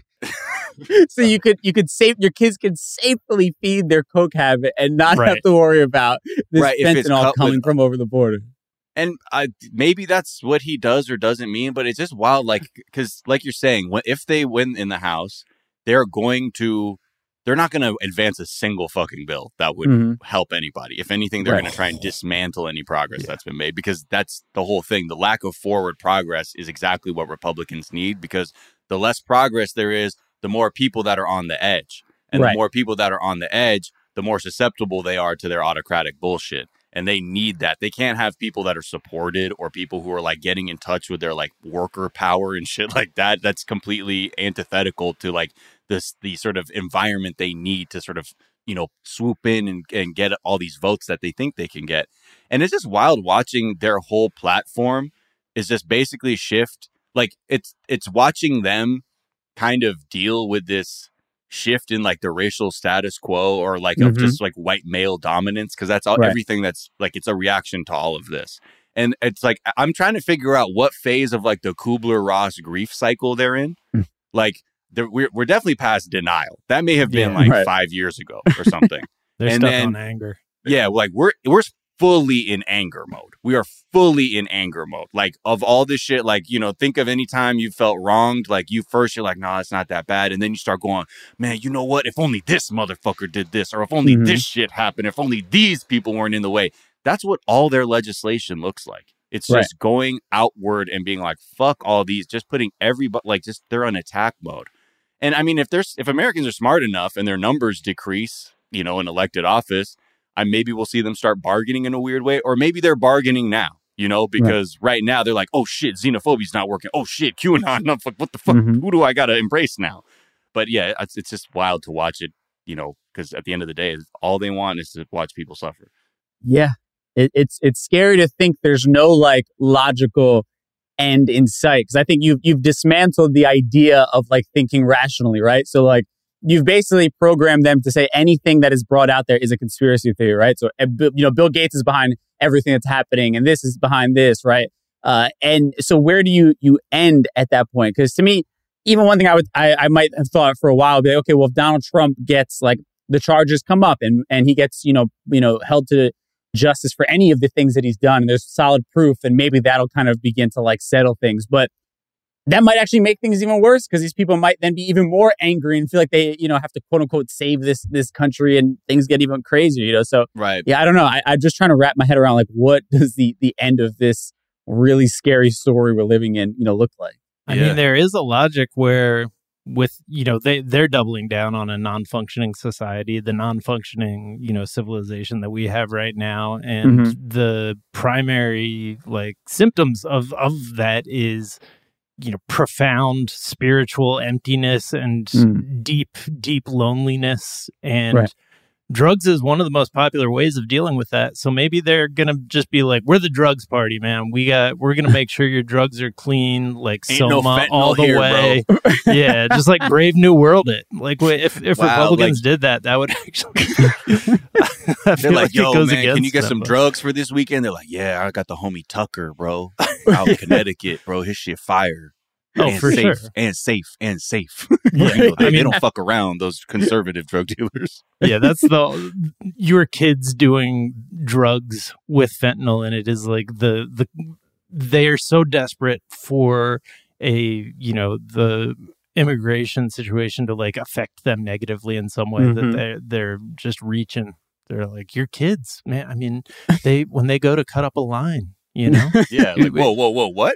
So you could your kids could safely feed their coke habit and not have to worry about this fentanyl coming from over the border. And maybe that's what he does or doesn't mean, but it's just wild. Like, because like you're saying, if they win in the House, they're not going to advance a single fucking bill that would help anybody. If anything, they're going to try and dismantle any progress that's been made, because that's the whole thing. The lack of forward progress is exactly what Republicans need, because the less progress there is, the more people that are on the edge. And the more people that are on the edge, the more susceptible they are to their autocratic bullshit. And they need that. They can't have people that are supported or people who are like getting in touch with their like worker power and shit like that. That's completely antithetical to like the sort of environment they need to sort of, you know, swoop in and get all these votes that they think they can get. And it's just wild watching their whole platform is just basically shift. Like it's watching them kind of deal with this shift in like the racial status quo or like of just like white male dominance, because that's all everything that's like it's a reaction to all of this. And it's like I'm trying to figure out what phase of like the Kubler-Ross grief cycle they're in. Like we're definitely past denial. That may have been 5 years ago or something. They're stuck on anger. Yeah, like we're fully in anger mode. We are fully in anger mode. Like of all this shit, like, you know, think of any time you felt wronged. Like you're like, no, it's not that bad. And then you start going, man, you know what? If only this motherfucker did this, or if only this shit happened, if only these people weren't in the way. That's what all their legislation looks like. It's just going outward and being like, fuck all these, just putting everybody, like just they're on attack mode. And I mean, if Americans are smart enough and their numbers decrease, you know, in elected office, maybe we'll see them start bargaining in a weird way, or maybe they're bargaining now, you know, because right now they're like, oh shit, xenophobia's not working. Oh shit, QAnon, what the fuck? Who do I got to embrace now? But yeah, it's just wild to watch it, you know, because at the end of the day, all they want is to watch people suffer. Yeah, it's scary to think there's no like logical end in sight, because I think you've dismantled the idea of like thinking rationally, right? So like, you've basically programmed them to say anything that is brought out there is a conspiracy theory, right? So, you know, Bill Gates is behind everything that's happening, and this is behind this, right? And so, where do you end at that point? Because to me, even one thing I might have thought for a while, be like, okay, well, if Donald Trump gets like the charges come up and he gets you know held to justice for any of the things that he's done, and there's solid proof, and maybe that'll kind of begin to like settle things, but that might actually make things even worse, because these people might then be even more angry and feel like they, you know, have to quote unquote save this country, and things get even crazier, you know? So, yeah, I don't know. I'm just trying to wrap my head around like, what does the end of this really scary story we're living in, you know, look like? I mean, there is a logic where with, you know, they're doubling down on a non-functioning society, the non-functioning, you know, civilization that we have right now. And the primary like symptoms of that is, you know, profound spiritual emptiness and deep loneliness. And drugs is one of the most popular ways of dealing with that. So maybe they're going to just be like, we're the drugs party, man. We're going to make sure your drugs are clean, like Ain't Soma no all the here, way. Yeah, just like Brave New World it. Like if Republicans did that would actually they're like, yo, goes man, can you get them, some drugs for this weekend? They're like, yeah, I got the homie Tucker, bro, out in Connecticut, bro. His shit fire. Oh, and for safe, sure. and safe. Yeah. They don't fuck around, those conservative drug dealers. Yeah, that's your kids doing drugs with fentanyl, and it is like they are so desperate for the immigration situation to like affect them negatively in some way that they're just reaching. They're like, your kids, man. I mean, when they go to cut up a line. Yeah, like, whoa, what?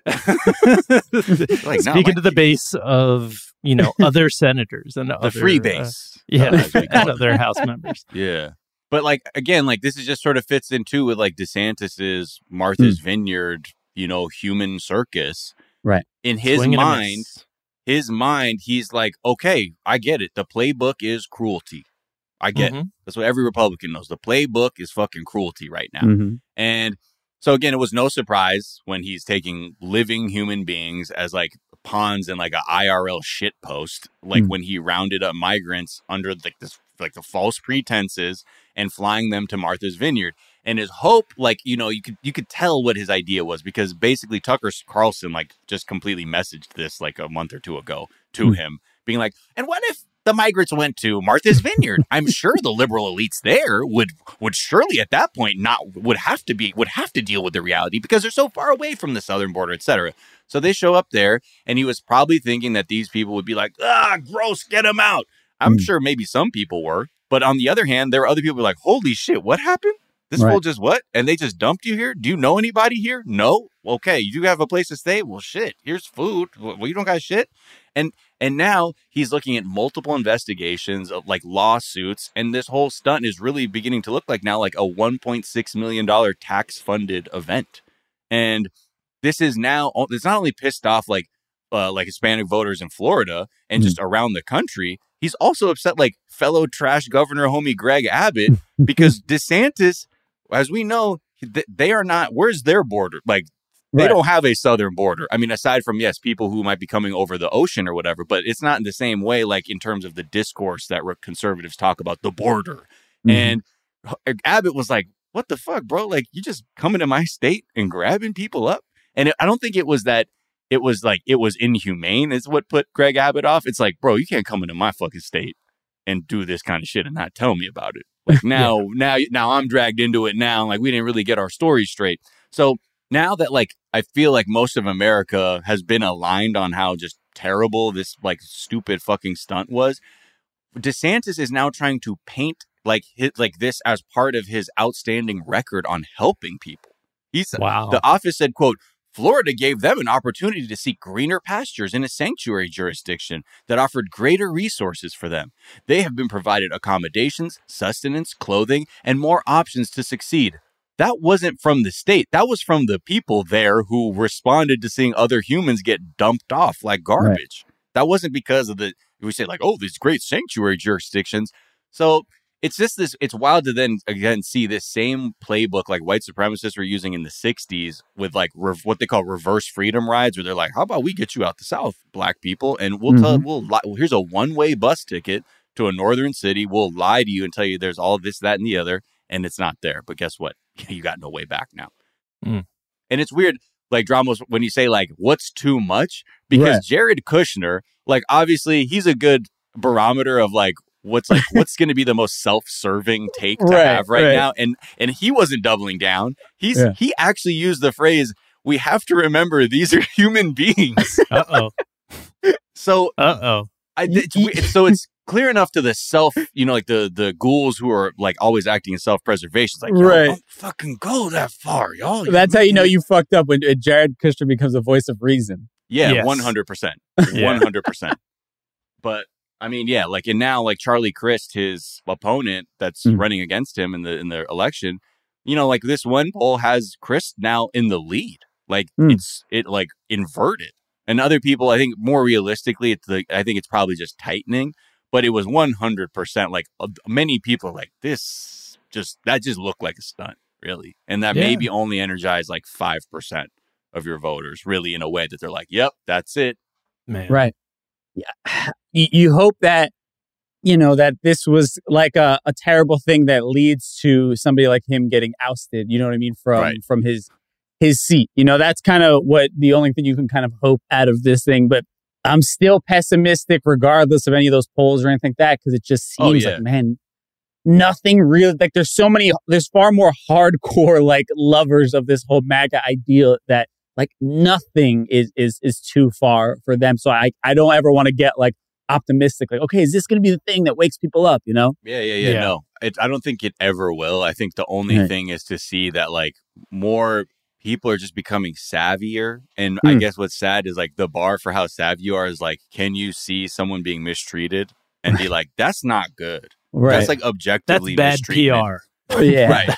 Like, speaking to the base of other senators and the free base, and other House members. Yeah, but like again, like this is just sort of fits in too with like DeSantis's Martha's Vineyard, human circus. Right. In his mind, he's like, okay, I get it. The playbook is cruelty. I get it. That's what every Republican knows. The playbook is fucking cruelty right now, and. So again, it was no surprise when he's taking living human beings as like pawns in like a IRL shit post, like when he rounded up migrants under like the false pretenses and flying them to Martha's Vineyard. And his hope, like, you could tell what his idea was, because basically Tucker Carlson like just completely messaged this like a month or two ago to him, being like, and what if the migrants went to Martha's Vineyard? I'm sure the liberal elites there would surely at that point would have to deal with the reality because they're so far away from the southern border, etc. So they show up there, and he was probably thinking that these people would be like, gross, get them out. I'm sure maybe some people were, but on the other hand, there were other people who were like, holy shit, what happened? This fool just what? And they just dumped you here? Do you know anybody here? No? Okay, you do have a place to stay? Well, shit, here's food. Well, you don't got shit? And now he's looking at multiple investigations of like lawsuits, and this whole stunt is really beginning to look like now like a $1.6 million tax-funded event. And this is now, it's not only pissed off like Hispanic voters in Florida and just around the country, he's also upset like fellow trash governor homie Greg Abbott, because DeSantis, as we know, they are not, where's their border? Like, they don't have a southern border. I mean, aside from, yes, people who might be coming over the ocean or whatever, but it's not in the same way, like in terms of the discourse that conservatives talk about the border. And Abbott was like, what the fuck, bro? Like, you just coming to my state and grabbing people up? And I don't think it was that it was inhumane is what put Greg Abbott off. It's like, bro, you can't come into my fucking state and do this kind of shit and not tell me about it. Like now I'm dragged into it now. Like, we didn't really get our story straight. So now that like, I feel like most of America has been aligned on how just terrible this like stupid fucking stunt was, DeSantis is now trying to paint like this as part of his outstanding record on helping people. The office said, quote, Florida gave them an opportunity to seek greener pastures in a sanctuary jurisdiction that offered greater resources for them. They have been provided accommodations, sustenance, clothing, and more options to succeed. That wasn't from the state. That was from the people there who responded to seeing other humans get dumped off like garbage. Right. That wasn't because of we say like, oh, these great sanctuary jurisdictions. So it's just it's wild to then again see this same playbook like white supremacists were using in the 60s with like what they call reverse freedom rides, where they're like, how about we get you out the South, black people, and here's a one-way bus ticket to a northern city. We'll lie to you and tell you there's all this, that, and the other, and it's not there. But guess what? You got no way back now. And it's weird, like, Dramos, when you say like, what's too much? Because Jared Kushner, like, obviously he's a good barometer of like what's going to be the most self-serving take to have right now. And he wasn't doubling down. He actually used the phrase, we have to remember these are human beings. So it's clear enough to the self, like the ghouls who are like always acting in self-preservation. It's like, don't fucking go that far, y'all. That's how you know you fucked up, when Jared Kushner becomes a voice of reason. Yeah, yes. 100%. 100%. But I mean, yeah, like, and now like Charlie Crist, his opponent that's running against him in the election, like this one poll has Crist now in the lead. Like it like inverted. And other people, I think more realistically, I think it's probably just tightening. But it was 100% like many people are like, that just looked like a stunt, really. And that maybe only energized like 5% of your voters, really, in a way that they're like, yep, that's it. Man. Right. Yeah. You hope that, that this was like a terrible thing that leads to somebody like him getting ousted, you know what I mean, from his seat. That's kind of the only thing you can kind of hope out of this thing. But I'm still pessimistic regardless of any of those polls or anything like that, because it just seems like, man, nothing real. Like there's far more hardcore like lovers of this whole MAGA ideal that like nothing is too far for them. So I don't ever want to get like optimistic, like, okay, is this going to be the thing that wakes people up, Yeah. No, I don't think it ever will. I think the only thing is to see that like more people are just becoming savvier. And I guess what's sad is like the bar for how savvy you are is like, can you see someone being mistreated and be like, that's not good. Right. That's like objectively that's bad PR. Yeah. Right.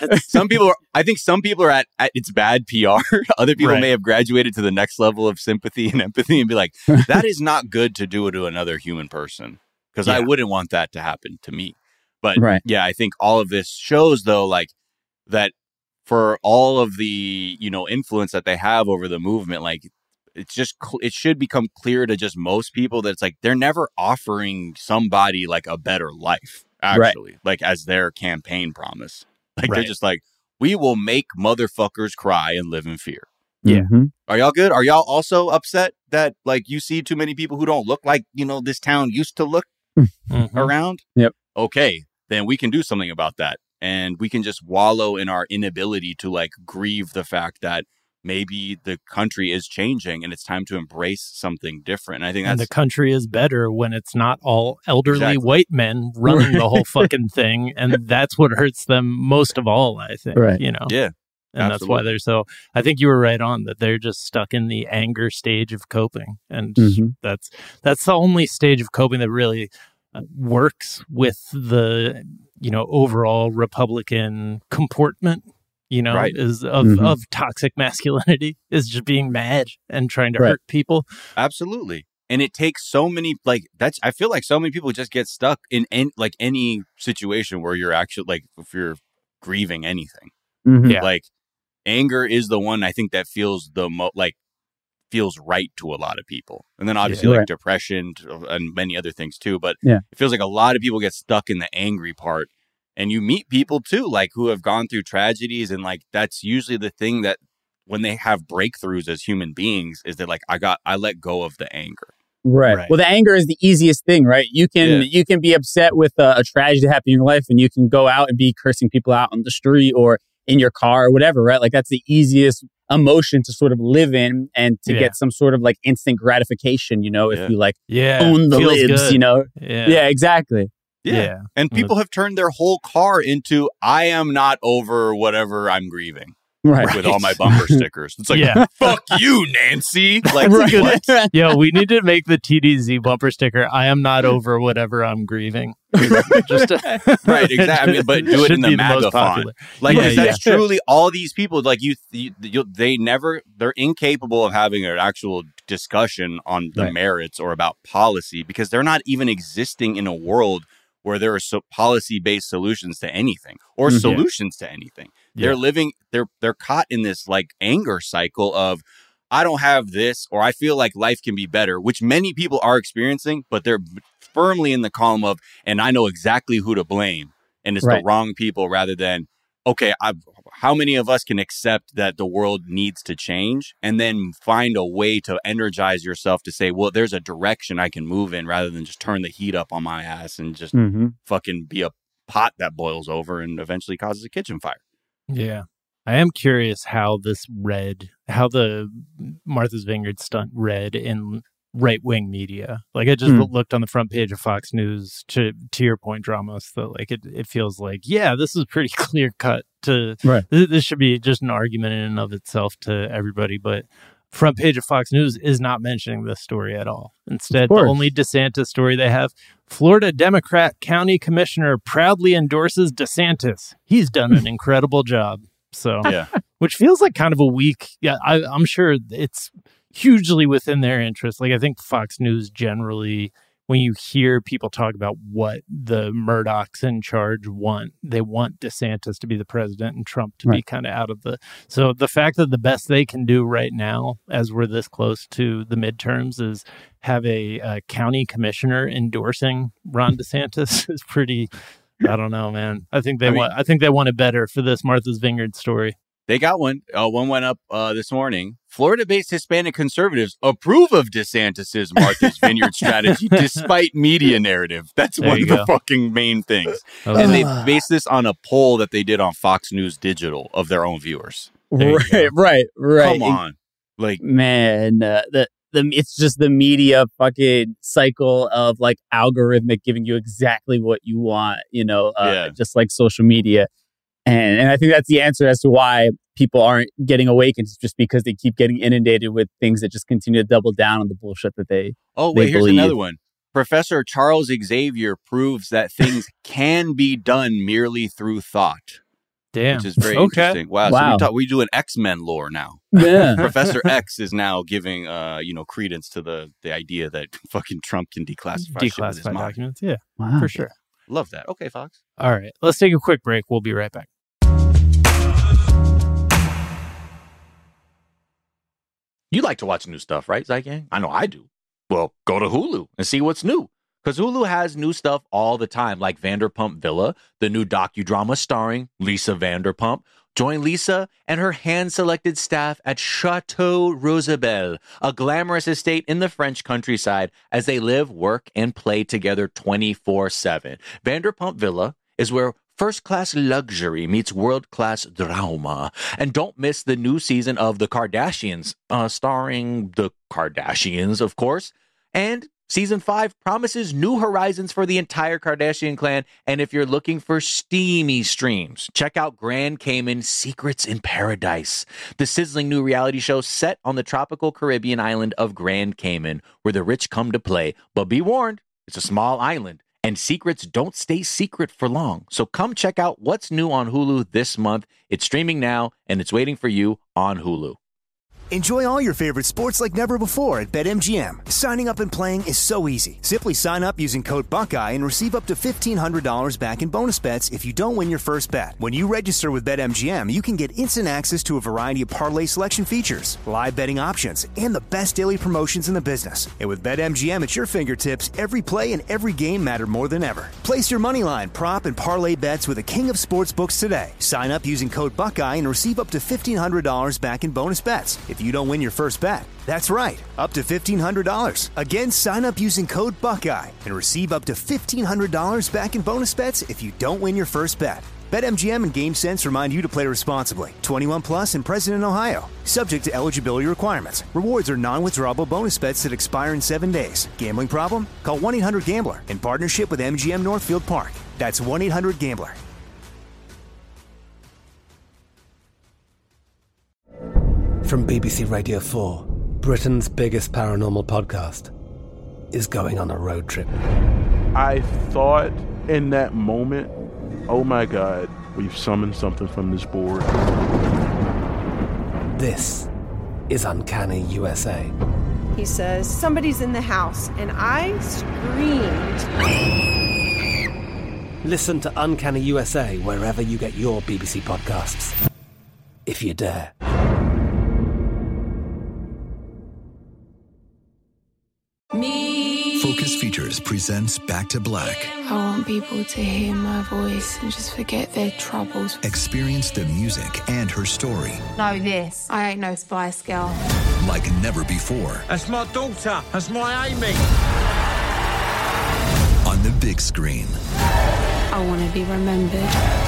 I think some people are at it's bad PR. Other people may have graduated to the next level of sympathy and empathy and be like, that is not good to do to another human person. Because I wouldn't want that to happen to me. But I think all of this shows though, like that for all of the, influence that they have over the movement, like it's just, it should become clear to just most people that it's like, they're never offering somebody like a better life. Actually, like as their campaign promise. Like they're just like, we will make motherfuckers cry and live in fear. Yeah. Are y'all good? Are y'all also upset that like you see too many people who don't look like, this town used to look around? Yep. Okay, then we can do something about that. And we can just wallow in our inability to like grieve the fact that maybe the country is changing and it's time to embrace something different. And I think the country is better when it's not all elderly white men running the whole fucking thing. And that's what hurts them most of all, I think. Right. Yeah. And absolutely. That's why they're so, I think you were right on that they're just stuck in the anger stage of coping. And that's the only stage of coping that really works with the, overall Republican comportment. Is of toxic masculinity, is just being mad and trying to hurt people. Absolutely. And it takes so many, I feel like so many people just get stuck in any situation where you're actually, like, if you're grieving anything. Like, anger is the one I think that feels feels right to a lot of people. And then obviously depression and many other things too. But it feels like a lot of people get stuck in the angry part. And you meet people too, like who have gone through tragedies, and like that's usually the thing that when they have breakthroughs as human beings is that like I let go of the anger. Right. Well, the anger is the easiest thing, right? You can be upset with a tragedy that happened in your life, and you can go out and be cursing people out on the street or in your car or whatever, right? Like that's the easiest emotion to sort of live in and to get some sort of like instant gratification, if you like own the libs, good. Yeah, exactly. Yeah. And people have turned their whole car into, I am not over whatever I'm grieving. Right. With all my bumper stickers. It's like, fuck you, Nancy. Like, what? Yo, we need to make the TDZ bumper sticker, I am not over whatever I'm grieving. Right, exactly. I mean, but do it in the MAGA font. Like, that's truly all these people, like, they're incapable of having an actual discussion on the merits or about policy because they're not even existing in a world where there are policy-based solutions to anything or solutions to anything. They're living, they're caught in this like anger cycle of, I don't have this, or I feel like life can be better, which many people are experiencing, but they're firmly in the column of, and I know exactly who to blame. And it's the wrong people rather than, okay, how many of us can accept that the world needs to change and then find a way to energize yourself to say, well, there's a direction I can move in rather than just turn the heat up on my ass and just fucking be a pot that boils over and eventually causes a kitchen fire. Yeah. I am curious how the Martha's Vineyard stunt read in right-wing media. Like I just looked on the front page of Fox News to your point, Dramos, that like it feels like, this is pretty clear cut to this should be just an argument in and of itself to everybody, but front page of Fox News is not mentioning this story at all. Instead, the only DeSantis story they have, Florida Democrat County Commissioner proudly endorses DeSantis. He's done an incredible job. So, which feels like kind of a weak, I'm sure it's hugely within their interest. Like I think Fox News generally when you hear people talk about what the Murdochs in charge want, they want DeSantis to be the president and Trump to be kind of out of the... So the fact that the best they can do right now, as we're this close to the midterms, is have a county commissioner endorsing Ron DeSantis is pretty... I don't know, man. I think they want it better for this Martha's Vineyard story. They got one. One went up this morning. Florida-based Hispanic conservatives approve of DeSantis' Martha's Vineyard strategy despite media narrative. That's one of the fucking main things. And they based this on a poll that they did on Fox News Digital of their own viewers. Right. Come on. Like, man, it's just the media fucking cycle of like algorithmic giving you exactly what you want, just like social media. And I think that's the answer as to why people aren't getting awakened. It's just because they keep getting inundated with things that just continue to double down on the bullshit that they here's believe. Another one. Professor Charles Xavier proves that things can be done merely through thought. Damn. Which is very interesting. Wow. So we do an X-Men lore now. Yeah. Professor X is now giving credence to the idea that fucking Trump can declassify shit with his mind. Documents. Yeah. Wow. For sure. Love that. Okay, Fox. All right. Let's take a quick break. We'll be right back. You like to watch new stuff, right, Zygang? I know I do. Well, go to Hulu and see what's new. Because Hulu has new stuff all the time, like Vanderpump Villa, the new docudrama starring Lisa Vanderpump. Join Lisa and her hand-selected staff at Chateau Rosabelle, a glamorous estate in the French countryside, as they live, work, and play together 24/7. Vanderpump Villa is where first-class luxury meets world-class drama. And don't miss the new season of The Kardashians, starring the Kardashians, of course. And Season 5 promises new horizons for the entire Kardashian clan. And if you're looking for steamy streams, check out Grand Cayman Secrets in Paradise, the sizzling new reality show set on the tropical Caribbean island of Grand Cayman, where the rich come to play. But be warned, it's a small island, and secrets don't stay secret for long. So come check out what's new on Hulu this month. It's streaming now, and it's waiting for you on Hulu. Enjoy all your favorite sports like never before at BetMGM. Signing up and playing is so easy. Simply sign up using code Buckeye and receive up to $1,500 back in bonus bets if you don't win your first bet. When you register with BetMGM, you can get instant access to a variety of parlay selection features, live betting options, and the best daily promotions in the business. And with BetMGM at your fingertips, every play and every game matter more than ever. Place your moneyline, prop, and parlay bets with the king of sportsbooks today. Sign up using code Buckeye and receive up to $1,500 back in bonus bets if you don't win your first bet. That's right, up to $1,500. Again, sign up using code Buckeye and receive up to $1,500 back in bonus bets if you don't win your first bet. BetMGM and GameSense remind you to play responsibly. 21 plus and present in Ohio. Subject to eligibility requirements. Rewards are non-withdrawable bonus bets that expire in 7 days. Gambling problem? Call 1-800-GAMBLER in partnership with MGM Northfield Park. That's 1-800-GAMBLER. From BBC Radio 4, Britain's biggest paranormal podcast is going on a road trip. I thought in that moment, oh my God, we've summoned something from this board. This is Uncanny USA. He says, somebody's in the house, and I screamed. Listen to Uncanny USA wherever you get your BBC podcasts, if you dare. Focus Features presents Back to Black. I want people to hear my voice and just forget their troubles. Experience the music and her story. Know this, I ain't no Spice Girl. Like never before. That's my daughter. That's my Amy. On the big screen. I want to be remembered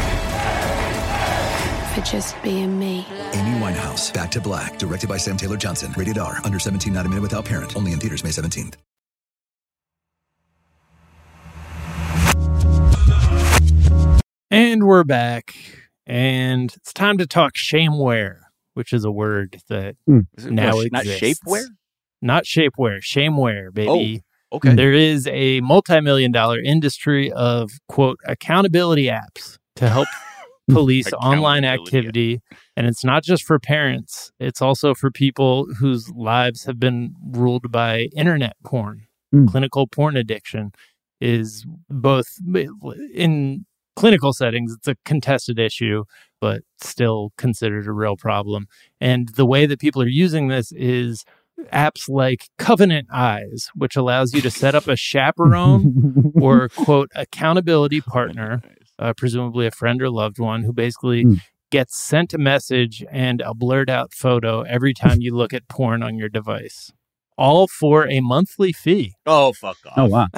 for just being me. Amy Winehouse, Back to Black, directed by Sam Taylor Johnson. Rated R, under 17, not a minute without parent. Only in theaters May 17th. And we're back, and it's time to talk shameware, which is a word that now exists. Not shapeware? Not shapeware, shameware, baby. Oh, okay. There is a multi-million-dollar industry of, quote, accountability apps to help police online activity. And it's not just for parents. It's also for people whose lives have been ruled by internet porn. clinical porn addiction is both in clinical settings, it's a contested issue, but still considered a real problem. And the way that people are using this is apps like Covenant Eyes, which allows you to set up a chaperone or, quote, accountability partner, presumably a friend or loved one, who basically gets sent a message and a blurred out photo every time you look at porn on your device. All for a monthly fee. Oh, fuck off. Oh, wow.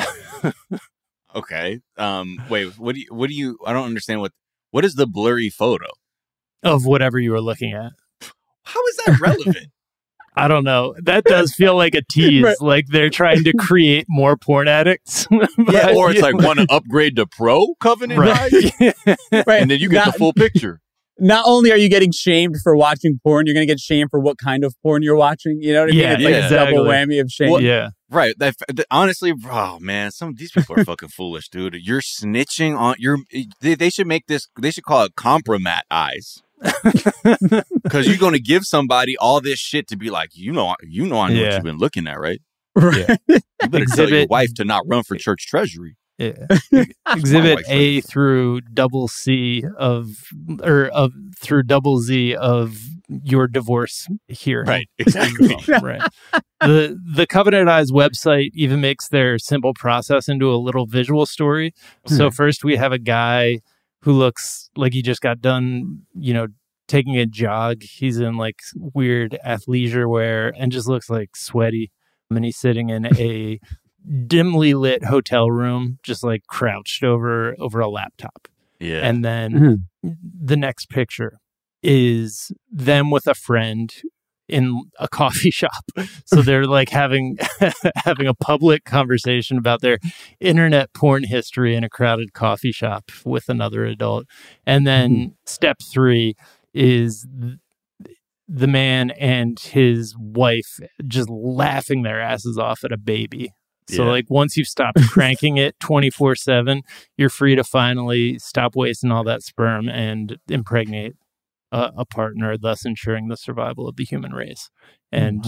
Okay. Wait, what do you, I don't understand what is the blurry photo? Of whatever you were looking at. How is that relevant? I don't know. That does feel like a tease. Right. Like they're trying to create more porn addicts. Yeah, or it's like, want to upgrade to Pro Covenant Eyes? Right. And then you get the full picture. Not only are you getting shamed for watching porn, you're going to get shamed for what kind of porn you're watching. You know what I mean? It's like a double whammy of shame. Well, yeah. Right. Honestly, oh man, some of these people are fucking foolish, dude. You're snitching on they should make this, they should call it compromat eyes. Because you're going to give somebody all this shit to be like, I know what you've been looking at, right? Right. You better tell your wife to not run for church treasury. Yeah. Exhibit A through double C through double Z of your divorce here. Right. Exactly. Right. The Covenant Eyes website even makes their simple process into a little visual story. So first we have a guy who looks like he just got done, taking a jog. He's in like weird athleisure wear and just looks like sweaty. And he's sitting in a dimly lit hotel room, just like crouched over a laptop. Yeah. And then the next picture is them with a friend in a coffee shop. So they're like having a public conversation about their internet porn history in a crowded coffee shop with another adult. And then step 3 is the man and his wife just laughing their asses off at a baby. So like once you've stopped cranking it 24/7, you're free to finally stop wasting all that sperm and impregnate a partner, thus ensuring the survival of the human race. And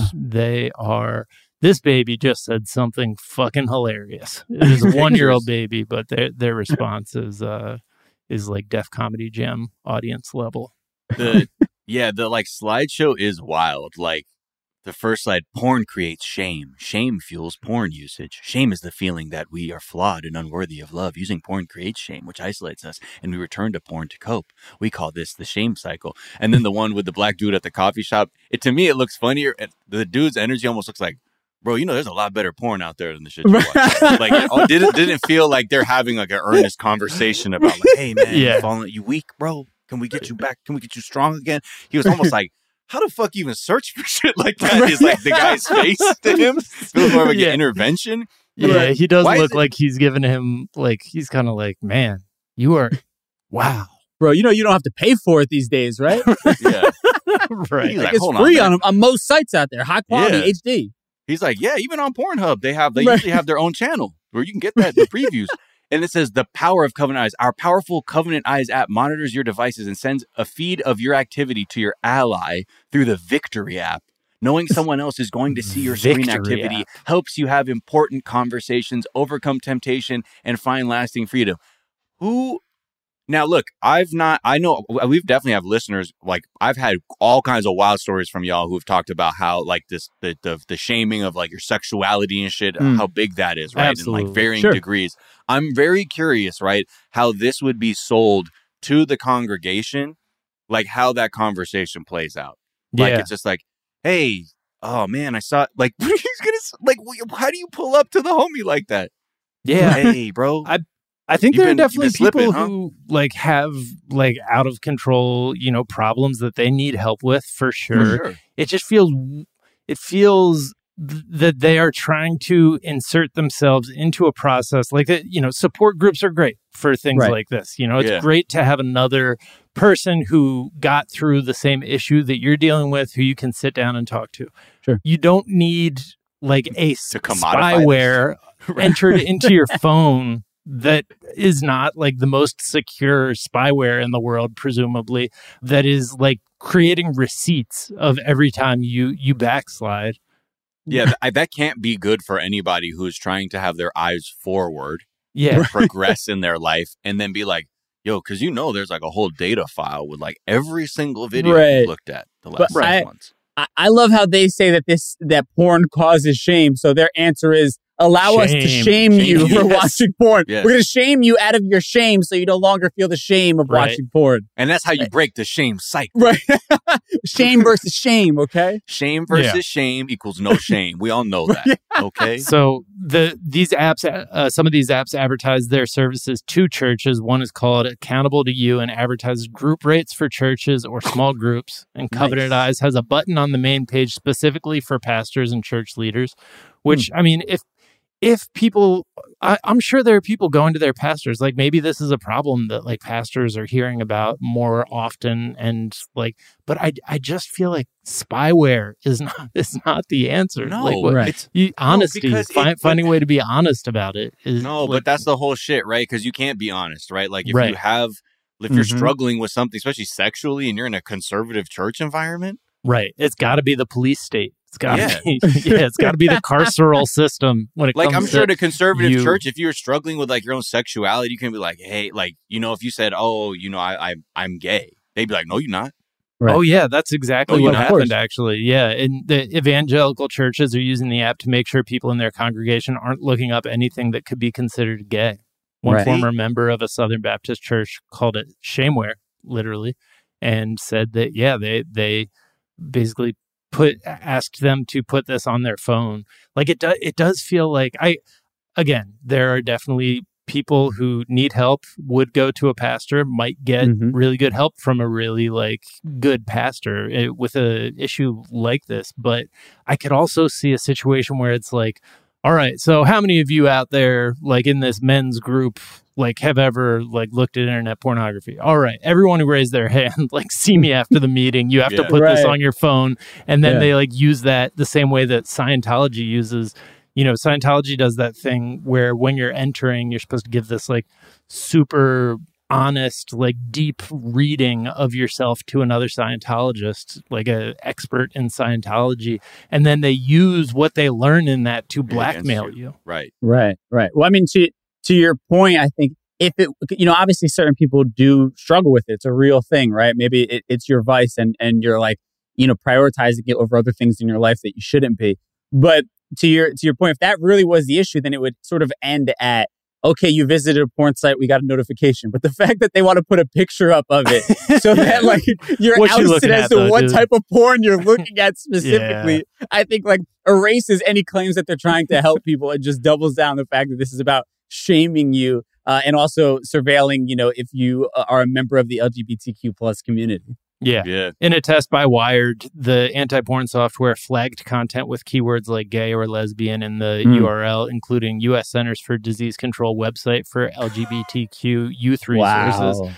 this baby just said something fucking hilarious. It is a 1-year-old baby, but their response is like Def Comedy Jam audience level. The like slideshow is wild. Like the first slide, porn creates shame. Shame fuels porn usage. Shame is the feeling that we are flawed and unworthy of love. Using porn creates shame, which isolates us, and we return to porn to cope. We call this the shame cycle. And then the one with the black dude at the coffee shop, to me, it looks funnier. The dude's energy almost looks like, bro, there's a lot better porn out there than the shit you watch. Like, it didn't feel like they're having like an earnest conversation about like, hey man, you weak, bro. Can we get you back? Can we get you strong again? He was almost like, how the fuck even search for shit like that? Is like the guy's face to him. It feels more like an intervention. Yeah, like, he does look like he's giving him, like, he's kind of like, man, you are, wow. Bro, you don't have to pay for it these days, right? Yeah. Right. Like, it's free on most sites out there. High quality HD. He's like, yeah, even on Pornhub, they usually have their own channel where you can get that in the previews. And it says the power of Covenant Eyes. Our powerful Covenant Eyes app monitors your devices and sends a feed of your activity to your ally through the Victory app. Knowing someone else is going to see your screen activity helps you have important conversations, overcome temptation, and find lasting freedom. Now, look, I know we've definitely have listeners, like I've had all kinds of wild stories from y'all who've talked about how like the shaming of like your sexuality and shit, how big that is, right? Absolutely. And like varying degrees. I'm very curious, right, how this would be sold to the congregation, like how that conversation plays out. Like it's just like, hey, oh man, I saw like he's gonna like, how do you pull up to the homie like that? Yeah, hey, bro. I think there are definitely people who like have like out of control, problems that they need help with for sure. It just feels that they are trying to insert themselves into a process like that. Support groups are great for things like this. It's great to have another person who got through the same issue that you're dealing with, who you can sit down and talk to. Sure. You don't need like a spyware entered into your phone that is not like the most secure spyware in the world, presumably, that is like creating receipts of every time you backslide. Yeah, that can't be good for anybody who's trying to have their eyes forward, Yeah. progress in their life, and then be like, yo, because there's like a whole data file with like every single video Right. you looked at the last 6 months. I love how they say that porn causes shame. So their answer is allow us to shame you for watching porn. Yes. We're going to shame you out of your shame so you no longer feel the shame of watching porn. And that's how you break the shame cycle. Right. Shame versus shame, okay? Shame versus shame equals no shame. We all know that, okay? So these apps, some of these apps advertise their services to churches. One is called Accountable to You and advertises group rates for churches or small groups. And Covenant Eyes has a button on the main page specifically for pastors and church leaders, which, I mean, if people, I'm sure there are people going to their pastors, like maybe this is a problem that like pastors are hearing about more often. And like, but I just feel like spyware is not the answer. No, like, honesty, finding a way to be honest about it is. No, like, but that's the whole shit, right? Because you can't be honest, right? Like if you're struggling with something, especially sexually, and you're in a conservative church environment. Right. It's got to be the police state. It's got to be, it's got to be the carceral system when it comes to I'm sure the conservative church, if you're struggling with like your own sexuality, you can be like, hey, like, if you said, oh, I'm gay, they'd be like, no, you're not. Right. Oh, yeah, that's exactly what happened, actually. Yeah, and the evangelical churches are using the app to make sure people in their congregation aren't looking up anything that could be considered gay. One former member of a Southern Baptist church called it shameware, literally, and said that, they basically asked them to put this on their phone. Like it does feel like there are definitely people who need help, would go to a pastor, might get really good help from a really like good pastor with a issue like this. But I could also see a situation where it's like, all right, so how many of you out there like in this men's group like have ever like looked at internet pornography? All right, everyone who raised their hand, like see me after the meeting. You have to put this on your phone. And then they like use that the same way that Scientology uses. Scientology does that thing where when you're entering, you're supposed to give this like super honest, like deep reading of yourself to another Scientologist, like an expert in Scientology. And then they use what they learn in that to blackmail you. Right. Well, I mean, to your point, I think if it, obviously certain people do struggle with it. It's a real thing, right? Maybe it's your vice and you're like, prioritizing it over other things in your life that you shouldn't be. But to your point, if that really was the issue, then it would sort of end at, okay, you visited a porn site, we got a notification. But the fact that they want to put a picture up of it so that like you're ousted as to what type of porn you're looking at specifically, I think like erases any claims that they're trying to help people and just doubles down the fact that this is about shaming you and also surveilling, if you are a member of the LGBTQ plus community. Yeah. In a test by Wired, the anti-porn software flagged content with keywords like gay or lesbian in the URL, including U.S. Centers for Disease Control website for LGBTQ youth resources.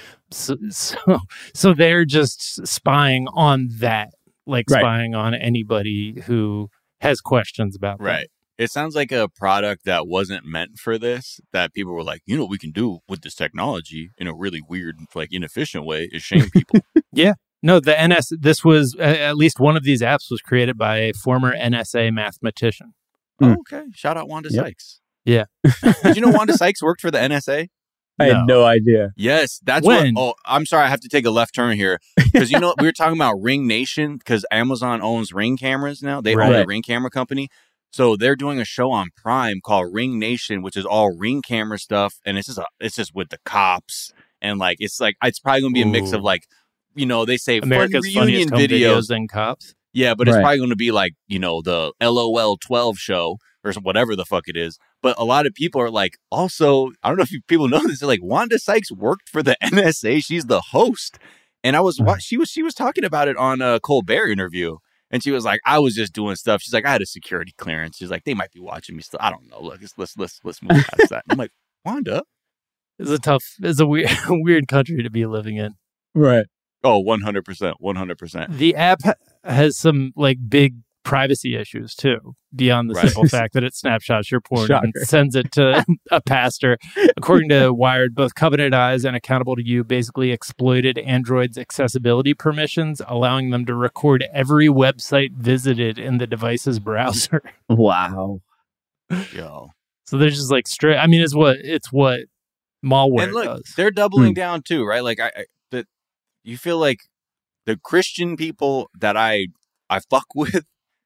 So they're just spying on that, like spying on anybody who has questions about that. Right. It sounds like a product that wasn't meant for this, that people were like, what we can do with this technology in a really weird, like inefficient way is shame people. Yeah. No, this was, at least one of these apps was created by a former NSA mathematician. Oh, okay. Shout out Wanda Sykes. Yeah. Did you know Wanda Sykes worked for the NSA? I had no idea. Yes, that's when. I'm sorry, I have to take a left turn here because we were talking about Ring Nation because Amazon owns Ring cameras now. They own a Ring camera company, so they're doing a show on Prime called Ring Nation, which is all Ring camera stuff, and it's just with the cops and like it's probably gonna be a mix of like. They say America's fun reunion videos and cops. Yeah, but it's probably going to be like, the LOL 12 show or whatever the fuck it is. But a lot of people are like, also, I don't know if people know this, like Wanda Sykes worked for the NSA. She's the host. And she was talking about it on a Colbert interview. And she was like, I was just doing stuff. She's like, I had a security clearance. She's like, they might be watching me still. I don't know. Look, let's move past that. I'm like, Wanda? It's a weird country to be living in. Right. Oh, 100%. 100%. The app has some like big privacy issues too, beyond the simple fact that it snapshots your porn and sends it to a pastor. According to Wired, both Covenant Eyes and Accountable to You basically exploited Android's accessibility permissions, allowing them to record every website visited in the device's browser. Wow. Yo. So they're just like straight. I mean, it's what malware and look, does. They're doubling down too, right? Like that you feel like the Christian people that I fuck with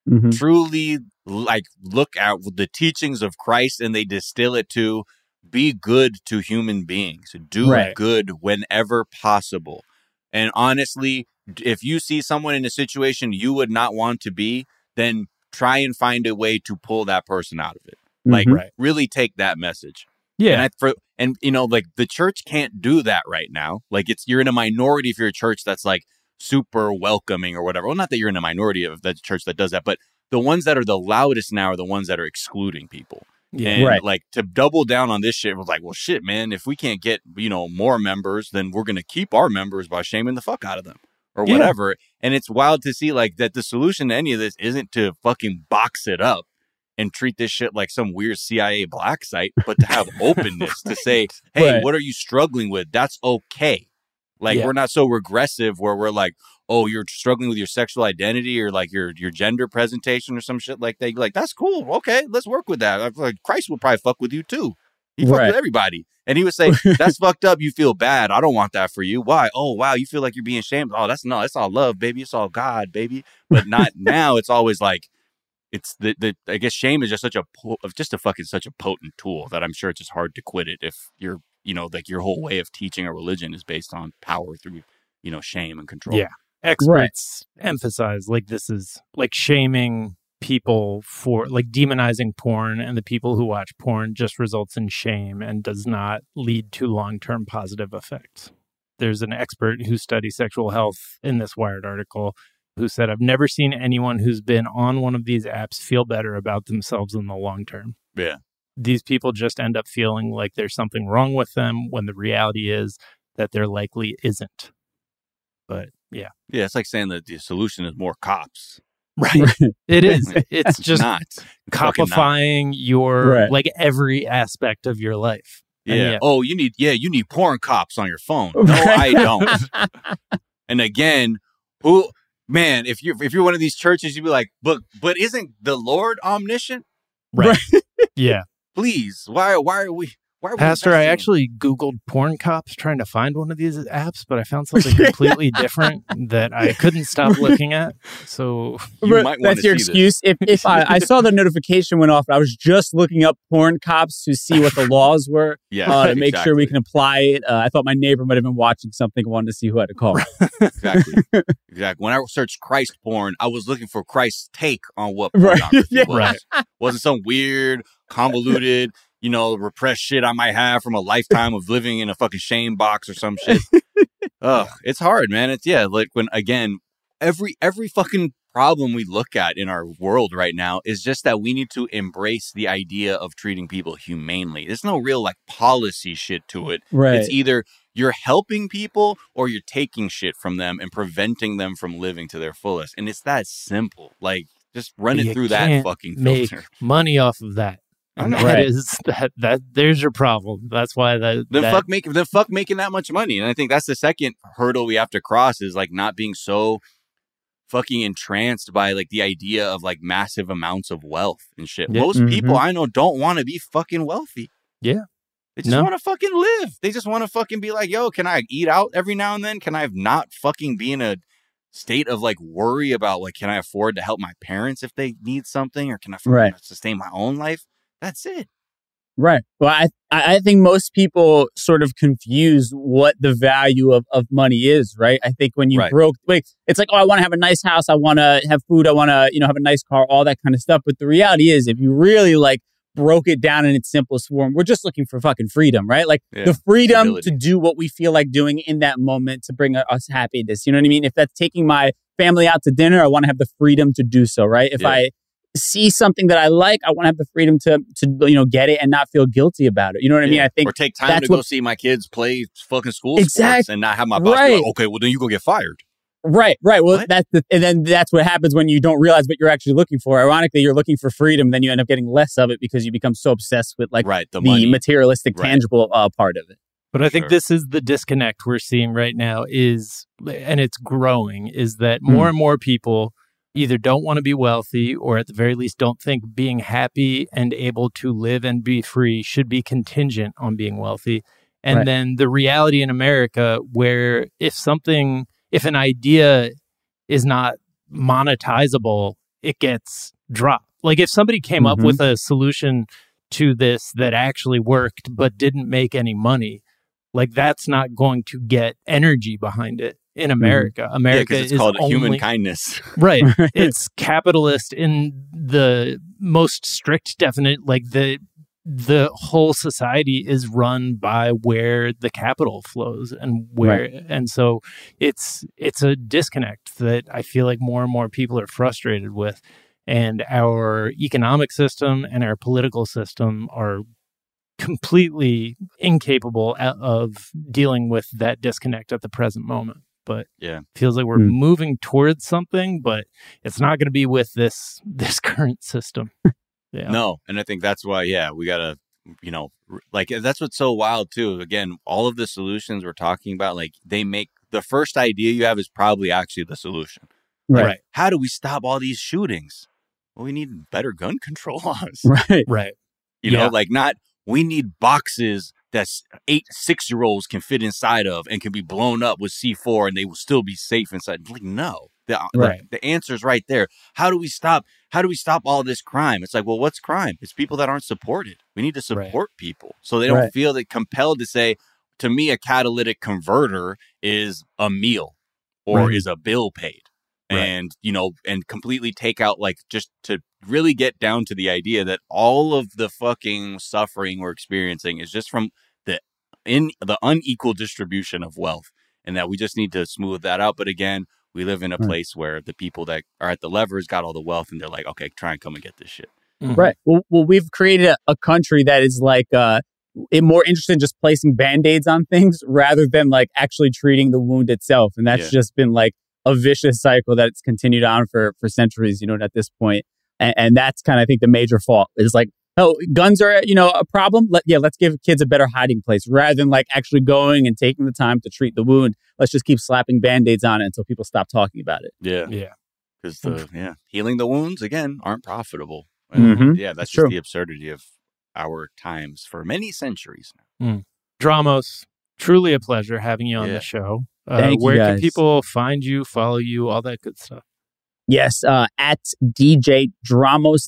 truly like look at the teachings of Christ and they distill it to be good to human beings, do good whenever possible. And honestly, if you see someone in a situation you would not want to be, then try and find a way to pull that person out of it. Like really take that message. Yeah. And you know, like the church can't do that right now. Like you're in a minority if you're a church that's like super welcoming or whatever. Well, not that you're in a minority of the church that does that, but the ones that are the loudest now are the ones that are excluding people. Yeah. And like to double down on this shit was like, well, shit, man, if we can't get, you know, more members, then we're going to keep our members by shaming the fuck out of them or whatever. And it's wild to see like that the solution to any of this isn't to fucking box it up and treat this shit like some weird CIA black site, but to have openness to say, hey, what are you struggling with? That's okay. Like, we're not so regressive where we're like, oh, you're struggling with your sexual identity or like your gender presentation or some shit like that. You're like, that's cool. Okay, let's work with that. I feel like Christ will probably fuck with you too. He fuck with everybody. And he would say, that's fucked up. You feel bad. I don't want that for you. Why? Oh, wow. You feel like you're being shamed. Oh, it's all love, baby. It's all God, baby. But not now. It's always like, it's I guess shame is just such a potent tool that I'm sure it's just hard to quit it if you're, you know, like your whole way of teaching a religion is based on power through, you know, shame and control. Yeah. Experts emphasize like this is like shaming people for like demonizing porn, and the people who watch porn just results in shame and does not lead to long-term positive effects. There's an expert who studies sexual health in this Wired article who said, I've never seen anyone who's been on one of these apps feel better about themselves in the long term. Yeah. These people just end up feeling like there's something wrong with them when the reality is that there likely isn't. But yeah. Yeah, it's like saying that the solution is more cops. Right. It is. It's just not copifying your like every aspect of your life. Yeah. Oh, you need porn cops on your phone. No, I don't. And again, man, if you're one of these churches, you'd be like, but isn't the Lord omniscient? Right. Yeah. Please. Why are we Pastor, I actually Googled porn cops trying to find one of these apps, but I found something completely different that I couldn't stop looking at. So that's your excuse. If I saw the notification went off, I was just looking up porn cops to see what the laws were to make sure we can apply it. I thought my neighbor might have been watching something, wanted to see who I had to call. Exactly. When I searched Christ porn, I was looking for Christ's take on what pornography was. Right. Wasn't some weird, convoluted, you know, repressed shit I might have from a lifetime of living in a fucking shame box or some shit. It's hard, man. It's like when, again, every fucking problem we look at in our world right now is just that we need to embrace the idea of treating people humanely. There's no real like policy shit to it. Right. It's either you're helping people or you're taking shit from them and preventing them from living to their fullest. And it's that simple. Like, just run it through that fucking filter. Make money off of that. And that is that there's your problem. That's why fuck making that much money. And I think that's the second hurdle we have to cross is like not being so fucking entranced by like the idea of like massive amounts of wealth and shit. Yeah. Most people I know don't want to be fucking wealthy. Yeah. They just want to fucking live. They just want to fucking be like, yo, can I eat out every now and then? Can I not fucking be in a state of like worry about like, can I afford to help my parents if they need something? Or can I sustain my own life? That's it. Right. Well, I think most people sort of confuse what the value of money is, right? I think when you it's like, oh, I want to have a nice house. I want to have food. I want to, have a nice car, all that kind of stuff. But the reality is, if you really like broke it down in its simplest form, we're just looking for fucking freedom, right? Like the freedom to do what we feel like doing in that moment to bring us happiness. You know what I mean? If that's taking my family out to dinner, I want to have the freedom to do so, right? If I see something that I like, I want to have the freedom to get it and not feel guilty about it. You know what I mean? I think or take time to go see my kids play fucking school sports and not have my boss be like, okay, well then you go get fired. Right. Well, and then that's what happens when you don't realize what you're actually looking for. Ironically, you're looking for freedom, then you end up getting less of it because you become so obsessed with the materialistic, tangible part of it. But I think this is the disconnect we're seeing right now and it's growing, is that more and more people either don't want to be wealthy or at the very least don't think being happy and able to live and be free should be contingent on being wealthy. And then the reality in America where if an idea is not monetizable, it gets dropped. Like if somebody came up with a solution to this that actually worked but didn't make any money, like that's not going to get energy behind it in America. America it's is called only human kindness. Right. It's capitalist in the most strict definite, like the whole society is run by where the capital flows and and so it's a disconnect that I feel like more and more people are frustrated with, and our economic system and our political system are completely incapable of dealing with that disconnect at the present moment. But feels like we're moving towards something, but it's not going to be with this current system. No, and I think that's why we gotta, that's what's so wild too. Again, all of the solutions we're talking about, like they make the first idea you have is probably actually the solution. Right. How do we stop all these shootings? Well, we need better gun control laws. Right. We need boxes that 8 6-year-olds can fit inside of and can be blown up with C4 and they will still be safe inside. Like, no, the answer's right there. How do we stop all this crime? It's like, well, what's crime? It's people that aren't supported. We need to support people so they don't feel compelled to say, to me, a catalytic converter is a meal or is a bill paid. And, and completely take out, just to really get down to the idea that all of the fucking suffering we're experiencing is just from the unequal distribution of wealth, and that we just need to smooth that out. But again, we live in a place where the people that are at the levers got all the wealth and they're like, okay, try and come and get this shit. Right. Well, we've created a country that is more interested in just placing Band-Aids on things rather than actually treating the wound itself. And that's just been a vicious cycle that's continued on for centuries, at this point. And that's kind of, I think, the major fault is guns are, a problem. Let's give kids a better hiding place rather than actually going and taking the time to treat the wound. Let's just keep slapping Band-Aids on it until people stop talking about it. Yeah. Because healing the wounds, again, aren't profitable. That's true. Just the absurdity of our times for many centuries now. Dramos, truly a pleasure having you on the show. Where can people find you, follow you, all that good stuff? Yes, at DJ Dramos,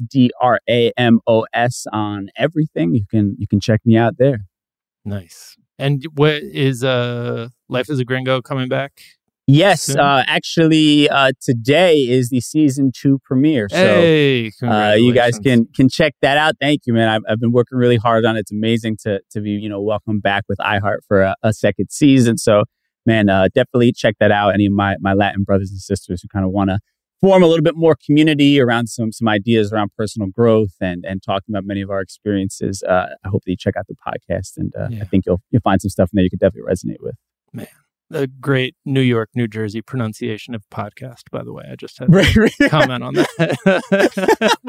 DRAMOS on everything. You can check me out there. Nice. And what is Life as a Gringo coming back? Yes, actually, today is the season 2 premiere. So you guys can check that out. Thank you, man. I've been working really hard on it. It's amazing to be welcomed back with iHeart for a second season. So, man, definitely check that out. Any of my Latin brothers and sisters who kind of want to form a little bit more community around some ideas around personal growth and talking about many of our experiences. I hope that you check out the podcast, and I think you'll find some stuff in there you could definitely resonate with. Man, a great New York, New Jersey pronunciation of podcast, by the way. I just had to comment on that.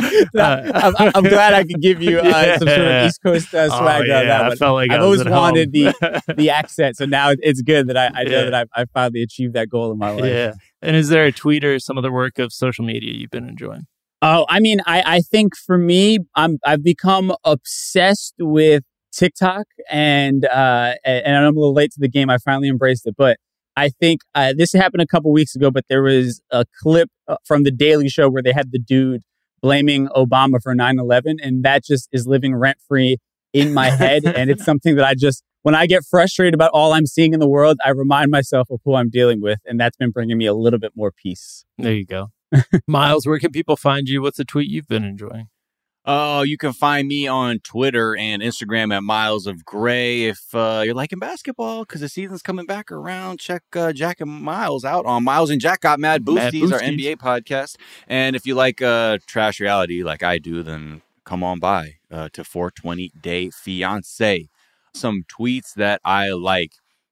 I'm glad I could give you some sort of East Coast swag on that. I felt like I've always wanted the accent, so now it's good that I know that I finally achieved that goal in my life. Yeah. And is there a tweet or some other work of social media you've been enjoying? Oh, I mean, I think for me, I've become obsessed with TikTok, and I'm a little late to the game. I finally embraced it, but I think this happened a couple weeks ago. But there was a clip from The Daily Show where they had the dude blaming Obama for 9/11, and that just is living rent free in my head. And it's something that when I get frustrated about all I'm seeing in the world, I remind myself of who I'm dealing with, and that's been bringing me a little bit more peace. There you go. Miles, where can people find you? What's the tweet you've been enjoying? Oh, you can find me on Twitter and Instagram at Miles of Gray. If you're liking basketball, because the season's coming back around, check Jack and Miles out on Miles and Jack Got Mad Boosties, our NBA podcast. And if you like trash reality like I do, then come on by to 420 Day Fiance. Some tweets that I like.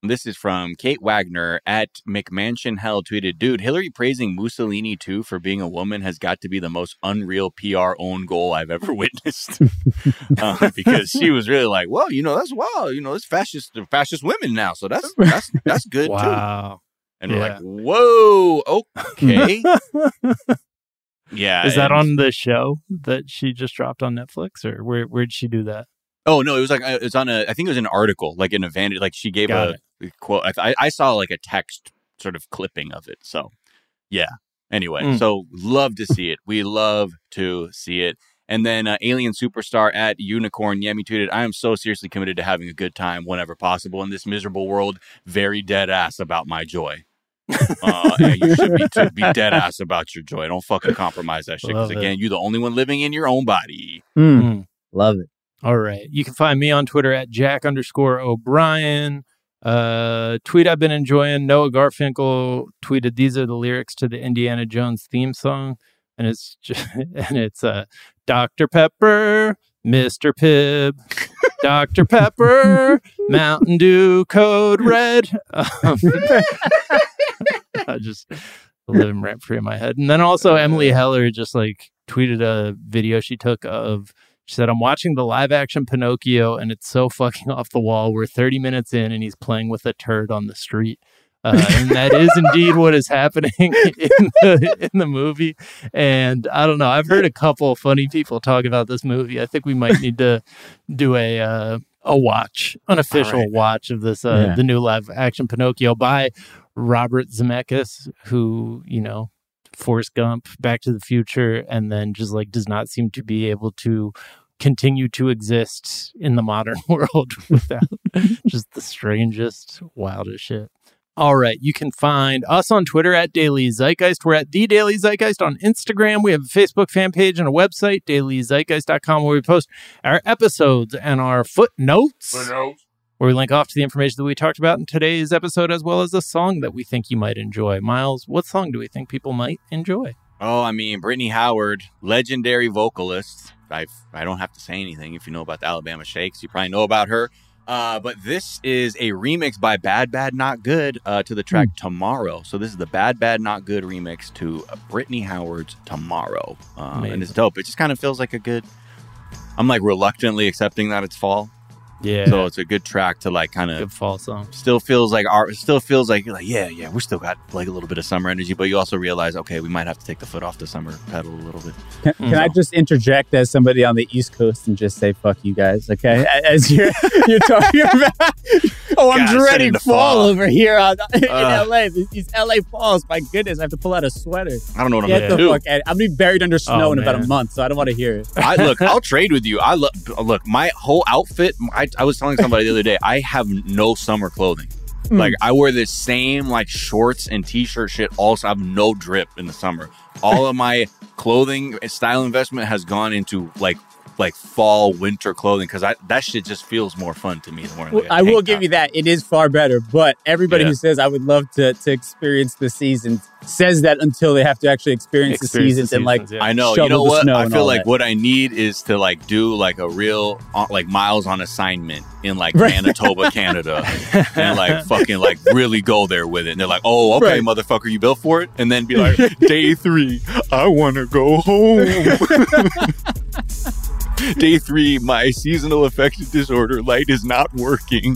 This is from Kate Wagner at McMansion Hell tweeted, dude, Hillary praising Mussolini too for being a woman has got to be the most unreal PR own goal I've ever witnessed. Because she was really like, well, that's wild. It's fascist women now. So that's good too. Wow. And we're like, whoa, okay. Yeah. Is that on the show that she just dropped on Netflix, or where'd she do that? Oh, no, it was it's on I think it was an article, like in a vanity, like she gave a quote. I saw like a text sort of clipping of it. So, yeah. Anyway, so love to see it. We love to see it. And then Alien Superstar at Unicorn Yemi tweeted, I am so seriously committed to having a good time whenever possible in this miserable world. Very dead ass about my joy. And you should be dead ass about your joy. Don't fucking compromise that shit. Because again, you're the only one living in your own body. Love it. All right. You can find me on Twitter at Jack_O'Brien. Tweet I've been enjoying. Noah Garfinkel tweeted, these are the lyrics to the Indiana Jones theme song. And it's Dr. Pepper, Mr. Pibb, Dr. Pepper, Mountain Dew, Code Red. I just live in rent free in my head. And then also Emily Heller just like tweeted a video she took of, she said, I'm watching the live action Pinocchio and it's so fucking off the wall. We're 30 minutes in and he's playing with a turd on the street. And that is indeed what is happening in the movie. And I don't know. I've heard a couple funny people talk about this movie. I think we might need to do an unofficial watch of this, the new live action Pinocchio by Robert Zemeckis, who, Forrest Gump, Back to the Future, and then just like does not seem to be able to continue to exist in the modern world without just the strangest, wildest shit. All right, you can find us on Twitter at Daily Zeitgeist. We're at The Daily Zeitgeist on Instagram. We have a Facebook fan page and a website, dailyzeitgeist.com, where we post our episodes and our footnotes. Where we link off to the information that we talked about in today's episode, as well as a song that we think you might enjoy. Miles, what song do we think people might enjoy? Oh, I mean, Brittany Howard, legendary vocalist. I don't have to say anything. If you know about the Alabama Shakes, you probably know about her. But this is a remix by Bad Bad Not Good to the track Tomorrow. So this is the Bad Bad Not Good remix to Brittany Howard's Tomorrow. And it's dope. It just kind of feels like a good... I'm like reluctantly accepting that it's fall. Yeah. So it's a good track to like kind of good fall song. Still feels like we still got like a little bit of summer energy, but you also realize, okay, we might have to take the foot off the summer pedal a little bit. Can I just interject as somebody on the East Coast and just say fuck you guys, okay? As you're talking about, I'm dreading fall over here in LA. These LA falls, my goodness, I have to pull out a sweater. I don't know what I'm gonna do. I'm gonna be buried under snow in about a month, so I don't want to hear it. I'll trade with you. Look, my whole outfit. I was telling somebody the other day, I have no summer clothing. Like I wear the same like shorts and t-shirt shit. Also, I have no drip in the summer. All of my clothing style investment has gone into like fall winter clothing because that shit just feels more fun to me than wearing like I will give you that. It is far better, but everybody who says I would love to experience the seasons says that until they have to actually experience the seasons and like I know. You know what? I feel like what I need is to like do like a real like Miles on assignment in like Manitoba, Canada, and like fucking like really go there with it. And they're like, oh, okay, motherfucker, you built for it, and then be like, day 3, I want to go home. Day 3, my seasonal affective disorder light is not working.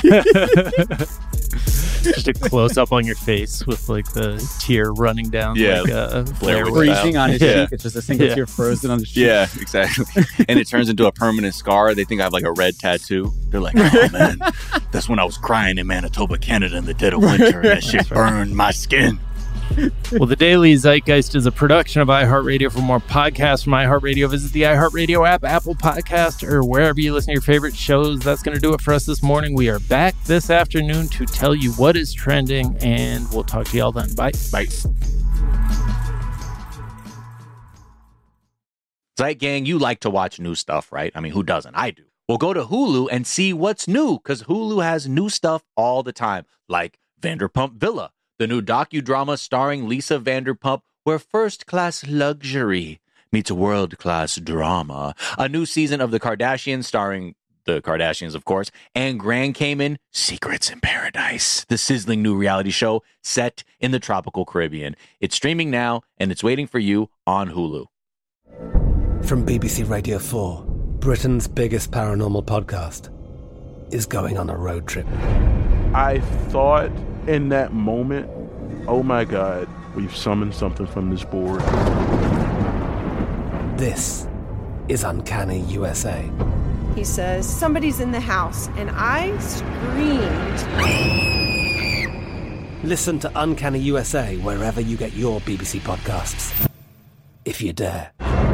Just a close up on your face with like the tear running down. Yeah, like, freezing on his cheek. It's just a single tear frozen on his cheek. Yeah, exactly. And it turns into a permanent scar. They think I have like a red tattoo. They're like, oh man, that's when I was crying in Manitoba, Canada in the dead of winter. And that shit burned my skin. Well, the Daily Zeitgeist is a production of iHeartRadio. For more podcasts from iHeartRadio, visit the iHeartRadio app, Apple Podcast, or wherever you listen to your favorite shows. That's going to do it for us this morning. We are back this afternoon to tell you what is trending, and we'll talk to y'all then. Bye. Bye. Zeit Gang, you like to watch new stuff, right? I mean, who doesn't? I do. Well, go to Hulu and see what's new, because Hulu has new stuff all the time, like Vanderpump Villa, the new docudrama starring Lisa Vanderpump, where first-class luxury meets world-class drama. A new season of The Kardashians starring the Kardashians, of course, and Grand Cayman, Secrets in Paradise, the sizzling new reality show set in the tropical Caribbean. It's streaming now, and it's waiting for you on Hulu. From BBC Radio 4, Britain's biggest paranormal podcast is going on a road trip. I thought in that moment, oh my God, we've summoned something from this board. This is Uncanny USA. He says, somebody's in the house, and I screamed. Listen to Uncanny USA wherever you get your BBC podcasts, if you dare.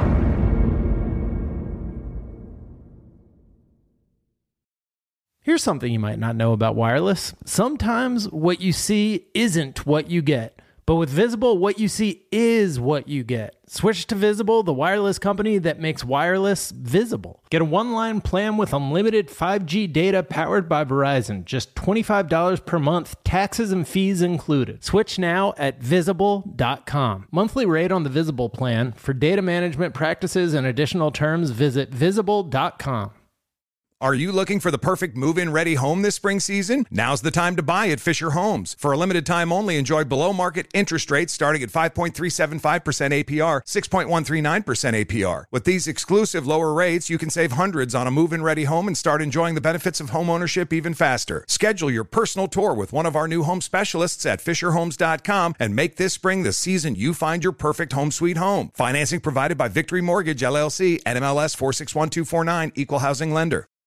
Here's something you might not know about wireless. Sometimes what you see isn't what you get. But with Visible, what you see is what you get. Switch to Visible, the wireless company that makes wireless visible. Get a one-line plan with unlimited 5G data powered by Verizon. Just $25 per month, taxes and fees included. Switch now at Visible.com. Monthly rate on the Visible plan. For data management practices and additional terms, visit Visible.com. Are you looking for the perfect move-in ready home this spring season? Now's the time to buy at Fisher Homes. For a limited time only, enjoy below-market interest rates starting at 5.375% APR, 6.139% APR. With these exclusive lower rates, you can save hundreds on a move-in ready home and start enjoying the benefits of home ownership even faster. Schedule your personal tour with one of our new home specialists at FisherHomes.com and make this spring the season you find your perfect home sweet home. Financing provided by Victory Mortgage, LLC, NMLS 461249, Equal Housing Lender.